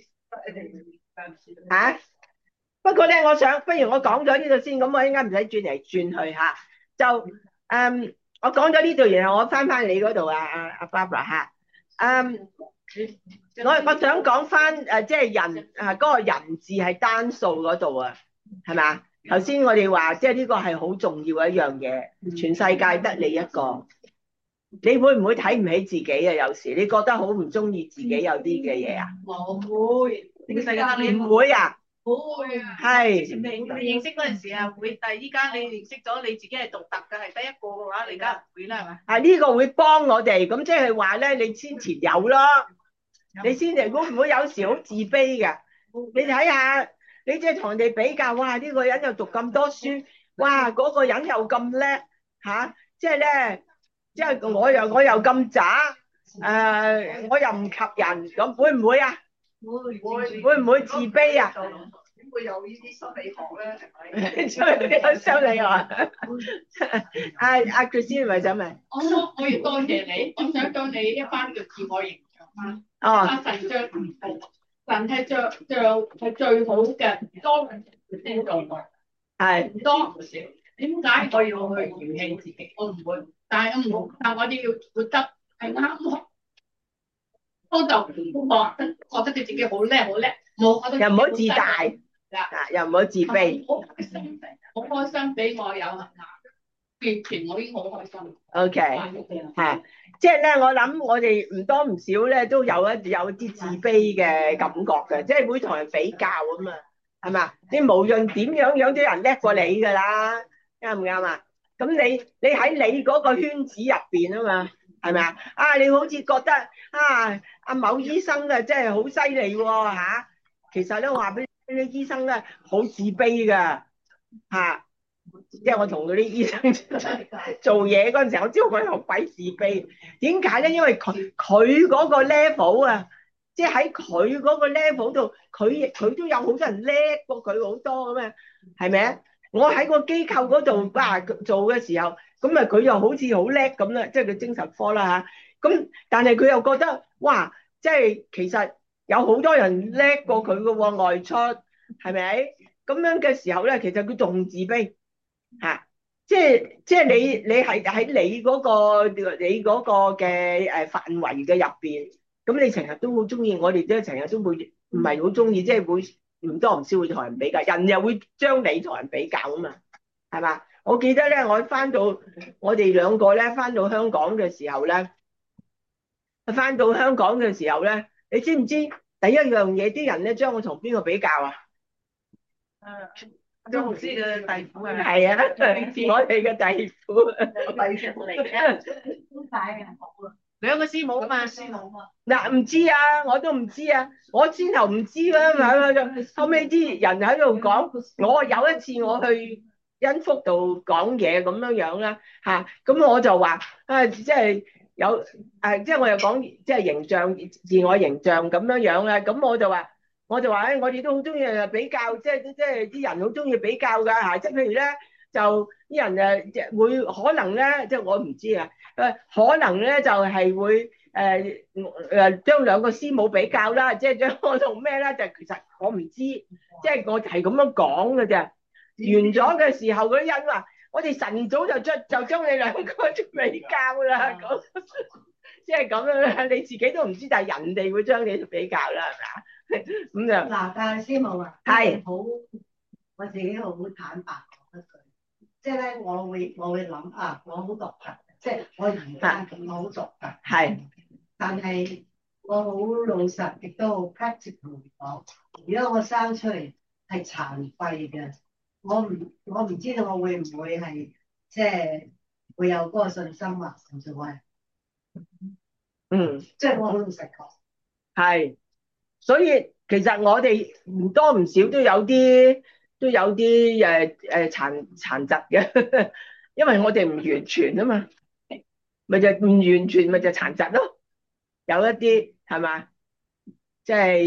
嚇。不過咧，我想不如我講咗呢度先，咁我應該唔使轉嚟轉去嚇。就誒，我講咗呢度，然後我翻翻你嗰度啊，阿阿 Barbara 嚇。誒，我我想講翻誒，即係人啊嗰個人字係單數嗰度啊。係嘛？頭先我哋話，即係呢個係好重要嘅一樣嘢，全世界得你一個，你會唔會睇唔起自己啊？有時你覺得好唔中意自己有啲嘅嘢啊？ 我會，呢個世界得你唔會啊？ 唔會啊。 係之前未未認識嗰陣時啊會，但係依家你認識咗你自己係獨特嘅，係得一個嘅話，你而家唔會啦，係咪？ 啊，呢個會幫我哋，咁即係話咧，你先前有咯，你先前會唔會有時好自卑嘅？你睇下。你即係同人哋比較，哇！呢個人又讀咁多書，哇！嗰個人又咁叻嚇，即係咧，即係我又我又咁渣，誒，我又唔及人，咁會唔會啊？ 會會會唔會自卑啊？ 點會有呢啲心理學咧？係咪？ 所以你有心理學。阿阿 Christine 咪想問？ 我我要多謝你，我想講你一班嘅自我形象啦。 哦。 阿神將唔同。神係最最係最好嘅，多人先做到， 係唔多唔少。點解我要去嫌棄自己？我唔會，但係我唔好，但係我哋要活得係啱。我就覺得覺得對自己好叻好叻，我覺得又唔好自大，啊又唔好自卑。 好開心，好開心俾我有啊！面前我已經好開心。 OK，係。即係咧，我諗我哋唔多唔少咧，都有一有啲自卑嘅感覺嘅，即係會同人比較啊嘛，係嘛？你無論點樣樣，啲人叻過你㗎啦，啱唔啱啊？咁你你喺你嗰個圈子入邊啊嘛，係咪啊？啊，你好似覺得啊，阿某醫生啊，真係好犀利喎嚇，其實咧話俾你啲醫生咧好自卑㗎嚇。即係我同嗰啲醫生做嘢嗰陣時候，我知道佢好鬼自卑。點解咧？因為佢佢嗰個 level 啊，即係喺佢嗰個 level 度，佢佢都有好多人叻過佢好多咁啊，係咪啊？我喺個機構嗰度啊做嘅時候，咁啊佢又好似好叻咁啦，即係佢精神科啦嚇。咁但係佢又覺得哇，即係其實有好多人叻過佢嘅喎，外出係咪？咁樣嘅時候咧，其實佢仲自卑。嚇、啊！即係即係你你係喺你嗰、嗰個你嗰個嘅誒範圍嘅入邊，咁你成日都好中意，我哋都成日都會唔係好中意，即係會唔多唔少會同人比較，人又會將你同人比較啊嘛，係嘛？我記得咧，我翻到我哋兩個咧翻到香港嘅時候咧，翻到香港嘅時候咧，你知唔知第一樣嘢啲人咧將我同邊個比較啊？ 誒。張牧師嘅弟婦係咪？ 係啊，我哋嘅弟婦。 弟婦嚟嘅。 點解嘅？ 兩個師母啊嘛，師母嘛。 嗱，唔知啊，我都唔知啊，我先頭唔知啦，咪後尾啲人喺度講，我有一次我去恩福度講嘢咁樣樣啦，嚇，咁我就話啊，即係有誒，即係我又講即係形象、自我形象咁樣樣啦，咁我就話。我就話咧，我哋都好中意比較，即係即係啲人好中意比較㗎嚇，即係譬如咧，就啲人誒會可能咧，即係我唔知啊，誒可能咧就係會誒誒將兩個師母比較啦，即係將我同咩咧，就其實我唔知，即係我係咁樣講嘅啫。完咗嘅時候，嗰啲人話：我哋晨早就將就將你兩個比較啦，咁即係咁樣啦。你自己都唔知，但係人哋會將你比較啦，係咪啊？咁就嗱，但係師母啊， 係好，我自己好坦白講一句，即係咧，我會我會諗啊，我好獨特，即係我而家咁，我好獨特， 係， 但係我好老實，亦都好 practical 嚟講，如果我生出嚟係殘廢嘅，我唔我唔知道我會唔會係即係會有嗰個信心啊，甚至係， 嗯， 即係我好老實講， 係。所以其實我哋唔多唔少都有啲都有啲誒誒殘殘疾嘅，因為我哋唔完全啊嘛，咪就唔完全咪就殘疾咯，有一啲係嘛，即係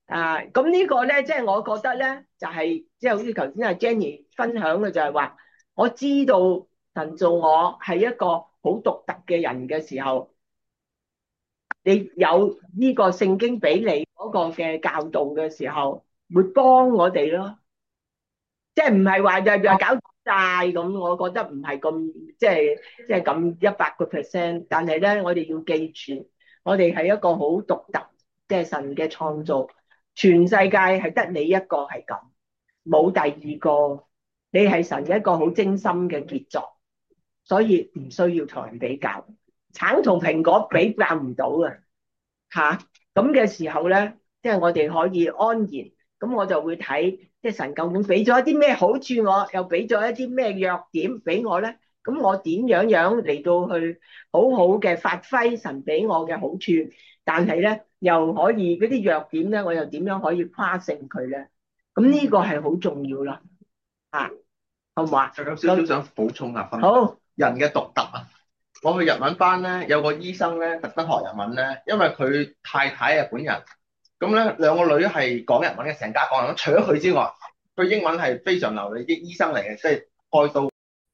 啊，咁呢個咧，即係我覺得咧，就係即係好似頭先阿 Jenny 分享嘅就係話，我知道神做我係一個好獨特嘅人嘅時候，你有呢個聖經俾你嗰個嘅教導嘅時候，會幫我哋咯。即係唔係話日日搞晒咁，我覺得唔係咁即係即係咁一百個 percent。但係咧，我哋要記住，我哋係一個好獨特，即係神嘅創造，全世界係得你一個係咁，冇第二個。你係神一個好精心嘅傑作，所以唔需要同人比較。橙同蘋果比較唔到啊！吓，咁嘅時候咧，即係我哋可以安然。咁我就會睇，即係神究竟俾咗一啲咩好處我，又俾咗一啲咩弱點俾我咧？咁我點樣樣嚟到去好好嘅發揮神俾我嘅好處，但係咧又可以嗰啲弱點咧，我又點樣可以誇勝佢咧？咁呢個係好重要啦，嚇，好唔好啊？ 就有少少想補充下分享。 好， 人嘅獨特啊！我去日文班咧，有個醫生咧特登學日文咧，因為佢太太係日本人。咁咧，兩個女係講日文嘅，成家講日文。除咗佢之外，佢英文係非常流利，啲醫生嚟嘅，即係開刀。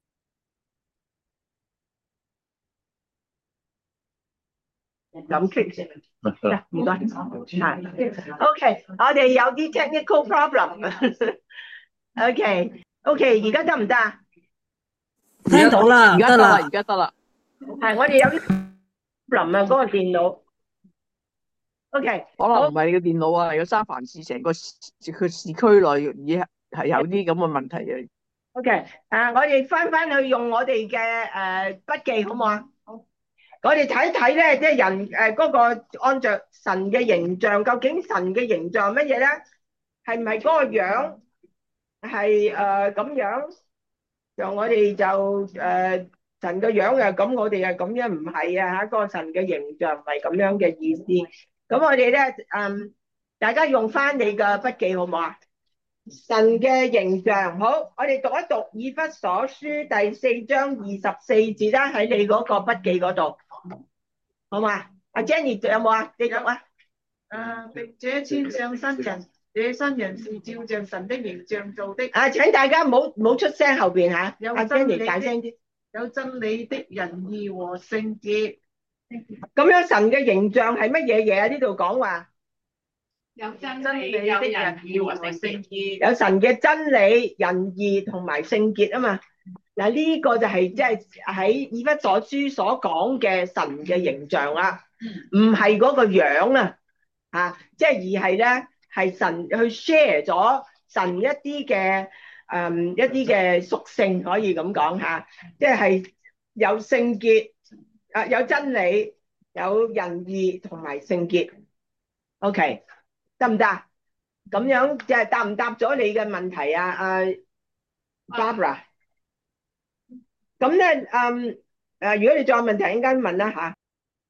咁傾先，唔該，係 OK，我哋有啲 technical problem。OK，OK，而家得唔得啊？ 聽到啦， 而家得啦，而家得啦。 係，我哋有啲 problem 啊，嗰個電腦。OK， 可能唔係你嘅電腦啊，有三藩市成個市佢市區內已係有啲咁嘅問題嘅。 OK，啊，我哋翻翻去用我哋嘅誒筆記好唔好啊？好。我哋睇一睇咧，即係人誒嗰個按着神嘅形象，究竟神嘅形象係乜嘢咧？係唔係嗰個樣係誒咁樣？就我哋就誒神嘅樣又咁，我哋又咁樣，唔係啊嚇！嗰個神嘅形象唔係咁樣嘅意思。咁我哋咧，嗯，大家用翻你嘅筆記好唔好啊？神嘅形象，好，我哋讀一讀以弗所書第四章二十四節啦，喺你嗰個筆記嗰度，好嘛？阿 Jenny 有冇啊？你讀啊。 誒，並且穿上新人，這新人是照着神的形象做的。 啊，請大家唔好唔好出聲後邊嚇， 有阿 Jenny 大聲啲。 有真理的仁義和聖潔。 咁樣神嘅形象係乜嘢嘢啊？呢度講話。 有真理、 真理有的仁仁義和義和聖聖潔。 有神嘅真理、仁義同埋聖潔啊嘛。嗱，呢個就係即係喺以弗所書所講嘅神嘅形象啦，唔係嗰個樣啊，嚇，即係而係咧係神去 share 咗神一啲嘅誒一啲嘅屬性，可以咁講嚇，即係有聖潔啊，有真理、有仁義同埋聖潔。OK，得唔得啊？咁樣即係答唔答咗你嘅問題啊？阿 Barbara，咁咧，嗯，誒，如果你再有問題，陣間問啦嚇。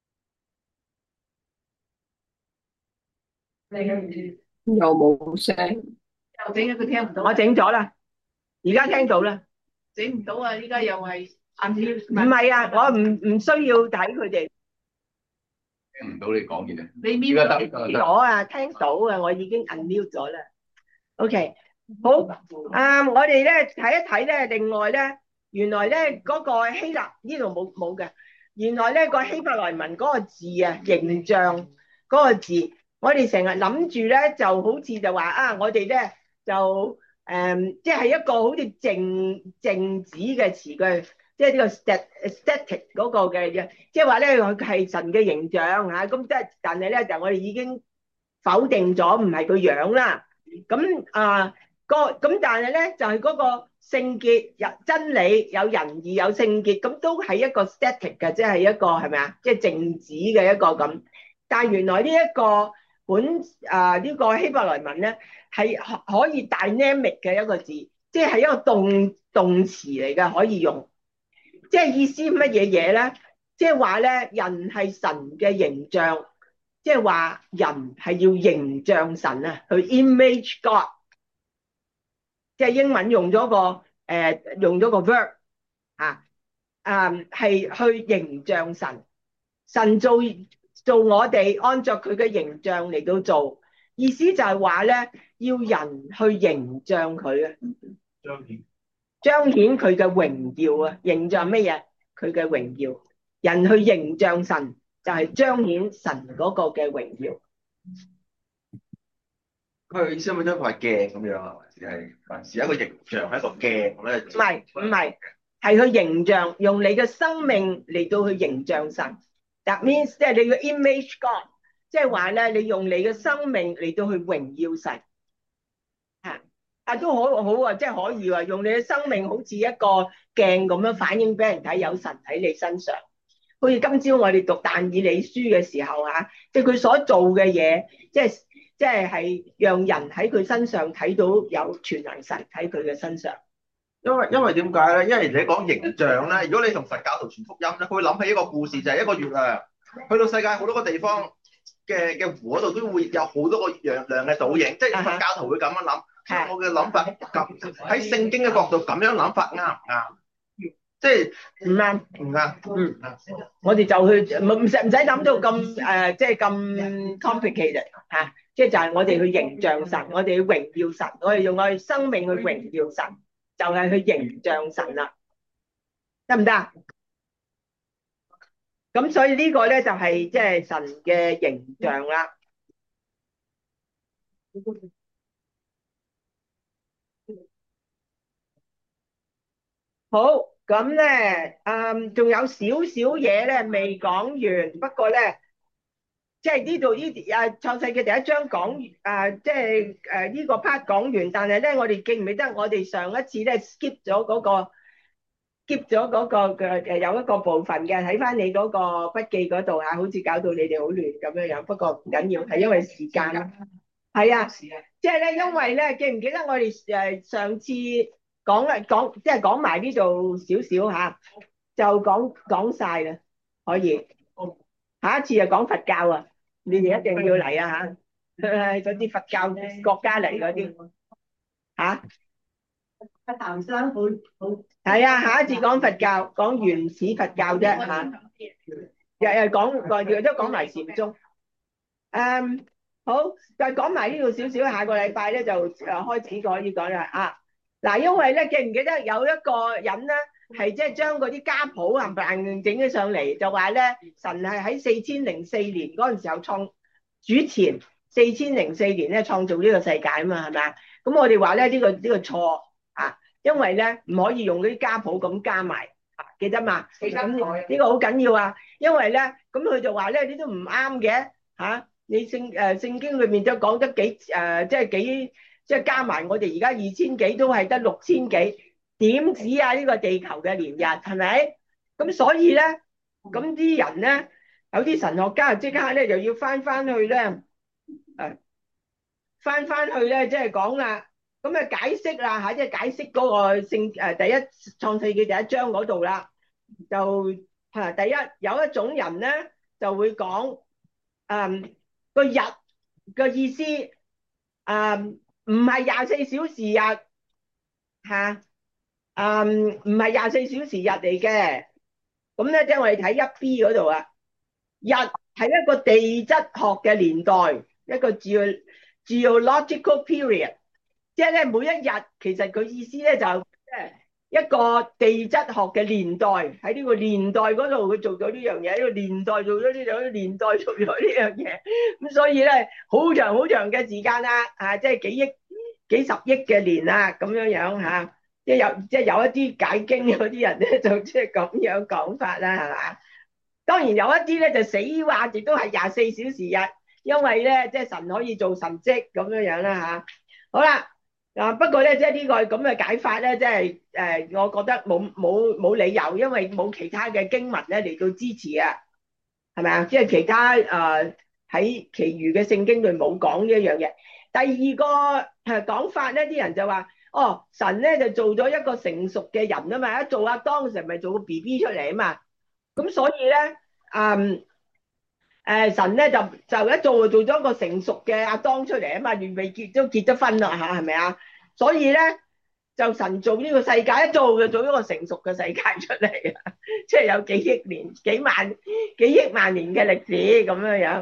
又冇聲， 又整咗佢聽唔到。 我整咗啦，而家聽到啦。 整唔到啊！依家又係按照。 唔係啊，我唔唔需要睇佢哋。 聽唔到你講嘢。 你而家得咗啊，聽到啊，我已經 unmute 咗啦。OK，好，啊，我哋咧睇一睇咧，另外咧，原來咧嗰個希臘呢度冇冇嘅，原來咧個希伯來文嗰個字啊，形象嗰個字，我哋成日諗住咧就好似就話啊，我哋咧就誒，即係一個好似靜靜止嘅詞句。即係呢個 stat static 嗰個嘅嘢，即係話咧佢係神嘅形象嚇，咁即係但係咧就我哋已經否定咗唔係個樣啦。咁啊個咁但係咧就係嗰個聖潔有真理有仁義有聖潔，咁都係一個 static 嘅，即係一個係咪啊？即係靜止嘅一個咁。但係原來呢一個本啊呢個希伯來文咧係可以 dynamic 嘅一個字，即係係一個動動詞嚟嘅，可以用。即係意思乜嘢嘢咧？即係話咧，人係神嘅形象，即係話人係要形象神啊，去 image God。即係英文用咗個誒、呃，用咗個 verb 啊，啊係去形象神。神做做我哋，按照佢嘅形象嚟到做， 意思就係話咧，要人去形象佢啊， 彰顯彰顯佢嘅榮耀啊。形象乜嘢？佢嘅榮耀。人去形象神，就係彰顯神嗰個嘅榮耀。 佢嘅意思係咪將塊鏡咁樣啊？還是係還是一個形象，係一個鏡咧？ 唔係唔係，係佢形象，用你嘅生命嚟到去形象神。That means 即係你嘅 image God，即係話咧，你用你嘅生命嚟到去榮耀神。啊啊都好好啊，即係可以啊，用你嘅生命好似一個鏡咁樣反映俾人睇，有神喺你身上。好似今朝我哋讀但以理書嘅時候啊，即係佢所做嘅嘢，即係即係係讓人喺佢身上睇到有全能神喺佢嘅身上。 因為因為點解咧？因為你講形象咧，如果你同佛教徒傳福音咧，佢會諗起一個故事，就係一個月亮去到世界好多個地方嘅嘅湖嗰度，都會有好多個月亮嘅倒影，即係佛教徒會咁樣諗。我嘅諗法咁喺聖經嘅角度咁樣諗法啱唔啱？即係唔啱， 唔啱。 嗯，我哋就去唔唔使唔使諗到咁誒，即係咁 complicated 嚇，即係就係我哋去形象神，我哋去榮耀神，我哋用我哋生命去榮耀神，就係去形象神啦，得唔得啊？咁所以呢個咧就係即係神嘅形象啦。好，咁咧，誒，仲有少少嘢咧未講完，不過咧，即係呢度呢誒創世記第一章講完，誒，即係誒呢個 part 講完，但係咧，我哋記唔記得我哋上一次咧 skip 咗嗰個 skip 咗嗰個嘅誒有一個部分嘅，睇翻你嗰個筆記嗰度嚇，好似搞到你哋好亂咁樣樣，不過唔緊要，係因為時間啦。係啊，即係咧，因為咧，記唔記得我哋誒上次講啊講，即係講埋呢度少少嚇，就講講曬啦，可以。下一次就講佛教啊，你哋一定要嚟啊嚇，嗰啲佛教國家嚟嗰啲嚇。 阿譚生好好。 係啊，下一次講佛教，講原始佛教啫嚇，日日講個月都講埋禪宗。誒。好，再講埋呢度少少，下個禮拜咧就誒開始可以講啦啊！嗱，因為咧記唔記得有一個人咧係即係將嗰啲家譜冚唪唥整咗上嚟，就話咧神係喺四千零四年嗰陣時候創主前四千零四年咧創造呢個世界啊嘛，係咪啊？咁我哋話咧呢個呢個錯啊，因為咧唔可以用嗰啲家譜咁加埋啊，記得嘛？咁呢個好緊要啊，因為咧咁佢就話咧呢都唔啱嘅嚇。你聖誒聖經裏面都講得幾誒，即係幾即係加埋我哋而家二千幾都係得六千幾，點止啊？呢個地球嘅年日係咪？咁所以咧，咁啲人咧，有啲神學家即刻咧就要翻翻去咧，誒翻翻去咧，即係講啦，咁啊解釋啦嚇，即係解釋嗰個聖誒第一創世記第一章嗰度啦，就嚇第一有一種人咧就會講誒。個日個意思，誒唔係廿四小時日嚇，誒唔係廿四小時日嚟嘅。咁咧即係我哋睇一 B 嗰度啊，日係一個地質學嘅年代，一個 geo geological period，即係咧每一日其實佢意思咧就即係一個地質學嘅年代，喺呢個年代嗰度佢做咗呢樣嘢，呢個年代做咗呢樣，年代做咗呢樣嘢，咁所以咧好長好長嘅時間啦，啊即係幾億幾十億嘅年啦咁樣樣嚇，即係有即係有一啲解經嗰啲人咧就即係咁樣講法啦，係嘛？當然有一啲咧就死話亦都係廿四小時日，因為咧即係神可以做神蹟咁樣樣啦嚇。好啦。啊！不過咧，即係呢個咁嘅解法咧，即係誒，我覺得冇冇冇理由，因為冇其他嘅經文咧嚟到支持啊，係咪啊？即係其他誒喺其餘嘅聖經裏冇講呢一樣嘢。第二個誒講法咧，啲人就話：哦，神咧就做咗一個成熟嘅人啊嘛，一做阿當時咪做個 B B 出嚟啊嘛，咁所以咧，嗯。誒、呃、神咧就就一做就做咗一個成熟嘅阿當出嚟啊嘛，原未結都結咗婚啦嚇，係咪啊？所以咧就神做呢個世界一做就做咗個成熟嘅世界出嚟啊，即係有幾億年、幾萬、幾億萬年嘅歷史咁樣樣。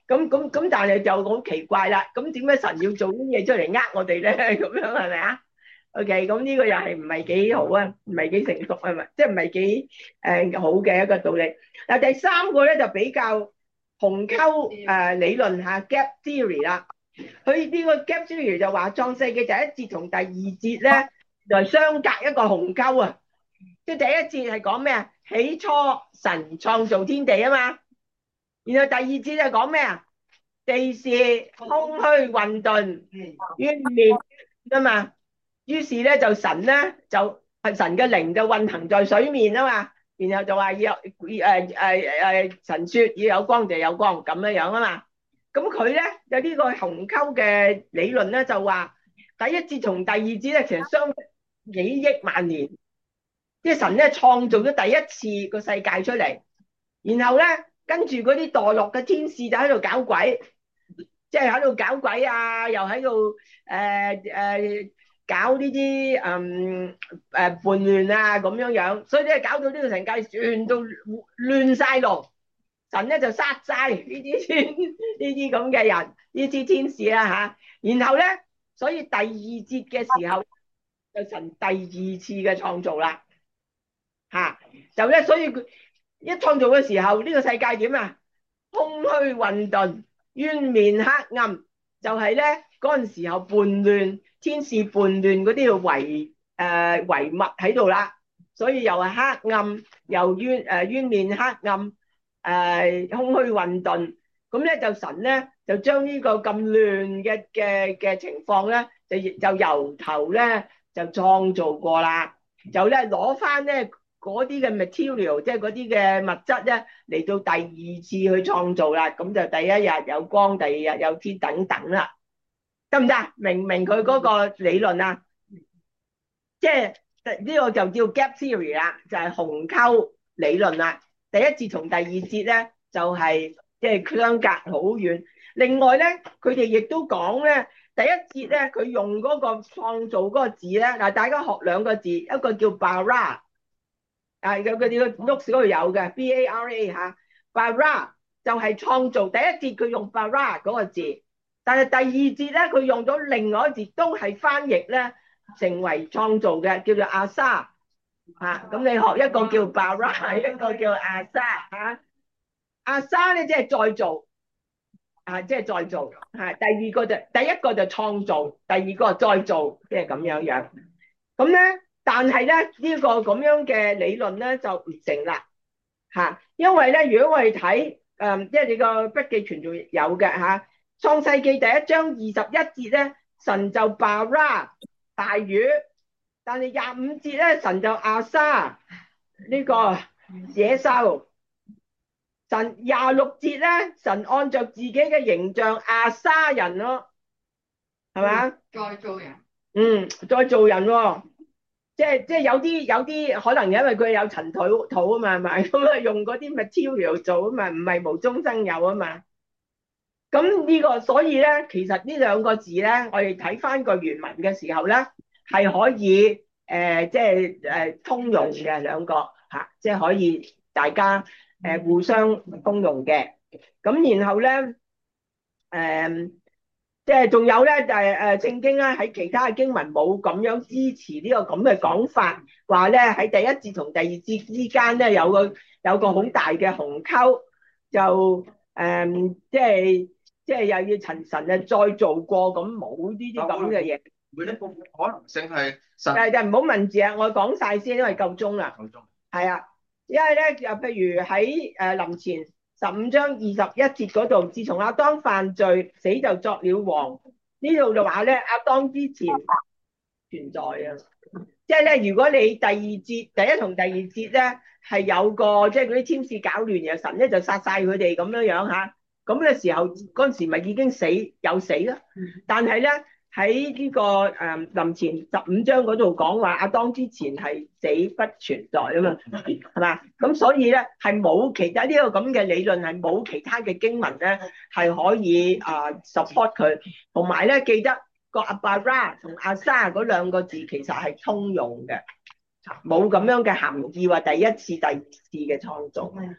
咁咁咁，但係就好奇怪啦。咁點解神要做啲嘢出嚟呃我哋咧？咁樣係咪啊？OK，咁呢個又係唔係幾好啊？唔係幾成熟啊？咪即係唔係幾誒好嘅一個道理。嗱，第三個咧就比較鴻溝誒理論嚇 gap theory 啦。佢呢個 gap theory 就話創世記第一節同第二節咧就係相隔一個鴻溝啊。即係第一節係講咩啊？起初神創造天地啊嘛。然後第二節就講咩啊？地是空虛混沌，淵面啊嘛。於是咧就神咧就係神嘅靈就運行在水面啊嘛。然後就話要誒誒誒神說要有光就有光咁樣樣啊嘛。咁佢咧有呢個鴻溝嘅理論咧就話第一節同第二節咧其實相隔幾億萬年，即係神咧創造咗第一次個世界出嚟，然後咧。跟住嗰啲墮落嘅天使就喺度搞鬼，即係喺度搞鬼啊，又喺度誒誒搞呢啲嗯誒叛亂啊咁樣樣，所以咧搞到呢個世界全都亂晒龍。神咧就殺晒呢啲天呢啲咁嘅人，呢啲天使啦嚇。然後咧，所以第二節嘅時候就神第二次嘅創造啦嚇，就咧所以佢。一創造嘅時候，呢個世界點啊？空虛混沌，淵面黑暗，就係咧嗰陣時候叛亂，天使叛亂嗰啲遺誒遺物喺度啦，所以又係黑暗，又淵誒淵面黑暗，誒空虛混沌。咁咧就神咧就將呢個咁亂嘅嘅嘅情況咧，就就由頭咧就創造過啦，就咧攞翻咧。嗰啲嘅 material， 即係嗰啲嘅物質咧，嚟到第二次去創造啦，咁就第一日有光，第二日有天等等啦，得唔得？明唔明佢嗰個理論啊？即係呢個就叫 gap theory 啦，就係鴻溝理論啦。第一節同第二節咧，就係即係相隔好遠。另外咧，佢哋亦都講咧，第一節咧，佢用嗰個創造嗰個字咧，嗱，大家學兩個字，一個叫 bara。啊！有佢哋個 notes 嗰度有嘅 B A R A 嚇 bara 就係創造。第一節佢用 bara 嗰個字，但係第二節咧佢用咗另外一個字，都係翻譯咧成為創造嘅，叫做阿沙嚇。咁你學一個叫 bara， 一個叫阿沙嚇。阿沙咧即係再造啊，即係再造嚇。第二個就第一個就創造，第二個再造，即係咁樣樣。咁咧。但係咧呢、這個咁樣嘅理論咧就唔成立嚇，因為咧如果我哋睇誒，即係你個筆記傳仲有嘅嚇，創世記第一章二十一節咧，神就 bara 大魚，但係廿五節咧神就阿沙呢個野獸，神廿六節咧神按照自己嘅形象阿沙人咯，係嘛？ 再做人， 嗯，再做人喎、哦。即係即係有啲有啲可能因為佢有塵土土啊嘛，係咪咁啊用嗰啲 material 做啊嘛，唔係無中生有啊嘛。咁呢個所以咧，其實呢兩個字咧，我哋睇翻個原文嘅時候咧，係可以誒、呃、即係誒、呃、通用嘅兩個嚇、啊，即係可以大家誒、呃、互相通用嘅。咁然後咧誒。呃即係仲有咧，就係誒聖經咧喺其他嘅經文冇咁樣支持呢個咁嘅講法，話咧喺第一節同第二節之間咧有個有個好大嘅鴻溝，就誒、嗯、即係即係又要陳神啊再做過，咁冇呢啲咁嘅嘢。 每一個可能性係神。 誒就唔好問字啊，我講晒先，因為夠鐘啦。夠鐘。係啊，因為咧就譬如喺誒林前。十五章二十一節嗰度，自從亞當犯罪，死就作了王。呢度就話咧，亞當之前存在啊，即係咧，如果你第二節第一同第二節咧係有個即係嗰啲天使搞亂，然後神咧就殺晒佢哋咁樣樣嚇，咁嘅時候嗰陣時咪已經死有死咯。但係咧喺呢個誒林前十五章嗰度講話，亞當之前係死不存在啊嘛，係嘛？咁所以咧係冇其他呢個咁嘅理論，係冇其他嘅經文咧係可以啊 support 佢，同埋咧記得個阿巴拉同阿沙嗰兩個字其實係通用嘅，冇咁樣嘅含義話第一次、第二次嘅創造。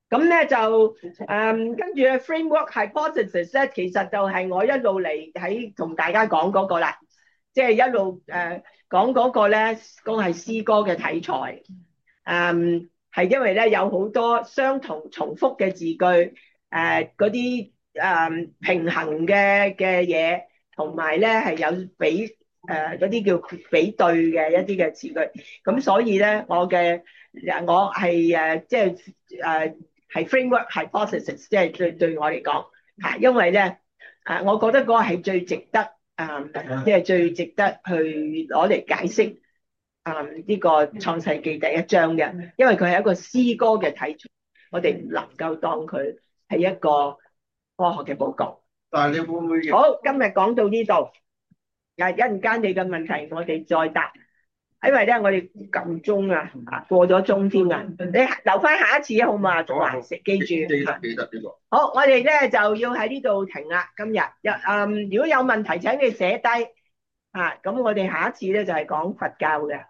咁咧就誒、嗯、跟住 framework hypothesis 咧，其實就係我一路嚟喺同大家講嗰個啦，即係一路誒、呃、講嗰個咧，嗰、嗰個係詩歌嘅題材。誒係因為咧有好多相同重複嘅字句，誒嗰啲誒平衡嘅嘅嘢，同埋咧係有比誒嗰啲叫比對嘅一啲嘅字句。咁所以咧我嘅我係誒即係誒係 framework hypothesis，即係對對我嚟講嚇，因為咧誒我覺得嗰個係最值得誒即係最值得去攞嚟解釋。啊！呢、這個創世記第一章嘅，因為佢係一個詩歌嘅題材，我哋唔能夠當佢係一個科學嘅報告。 但係你會唔會？ 好，今日講到呢度，啊一陣間你嘅問題我哋再答，因為咧我哋撳鐘啊，啊過咗鐘添啊，你留翻下一次好嘛？仲話記住， 記得記得呢個。 好，我哋咧就要喺呢度停啦。今日有嗯，如果有問題請你寫低啊，咁我哋下一次咧就係講佛教嘅。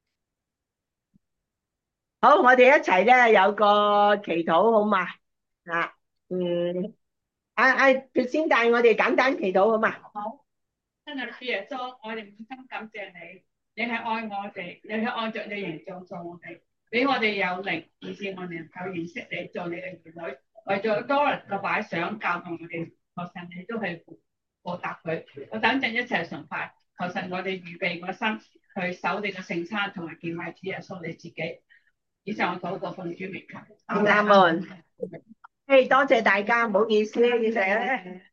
好，我哋一齊咧有個祈禱好嘛？啊，嗯，阿阿佢先帶我哋簡單祈禱好嘛？ 好，真係主耶穌，我哋滿心感謝你，你係愛我哋，你係按着你形象做我哋，俾我哋有靈，以致我哋能夠認識你，做你嘅兒女。為咗多人嘅擺上教導我哋，求神你都係報答佢。我等陣一齊崇拜，求神我哋預備個心去守你嘅聖餐，同埋敬拜主耶穌你自己。以上我禱告奉主名求。 阿門。誒，多謝大家，唔好意思，其實咧。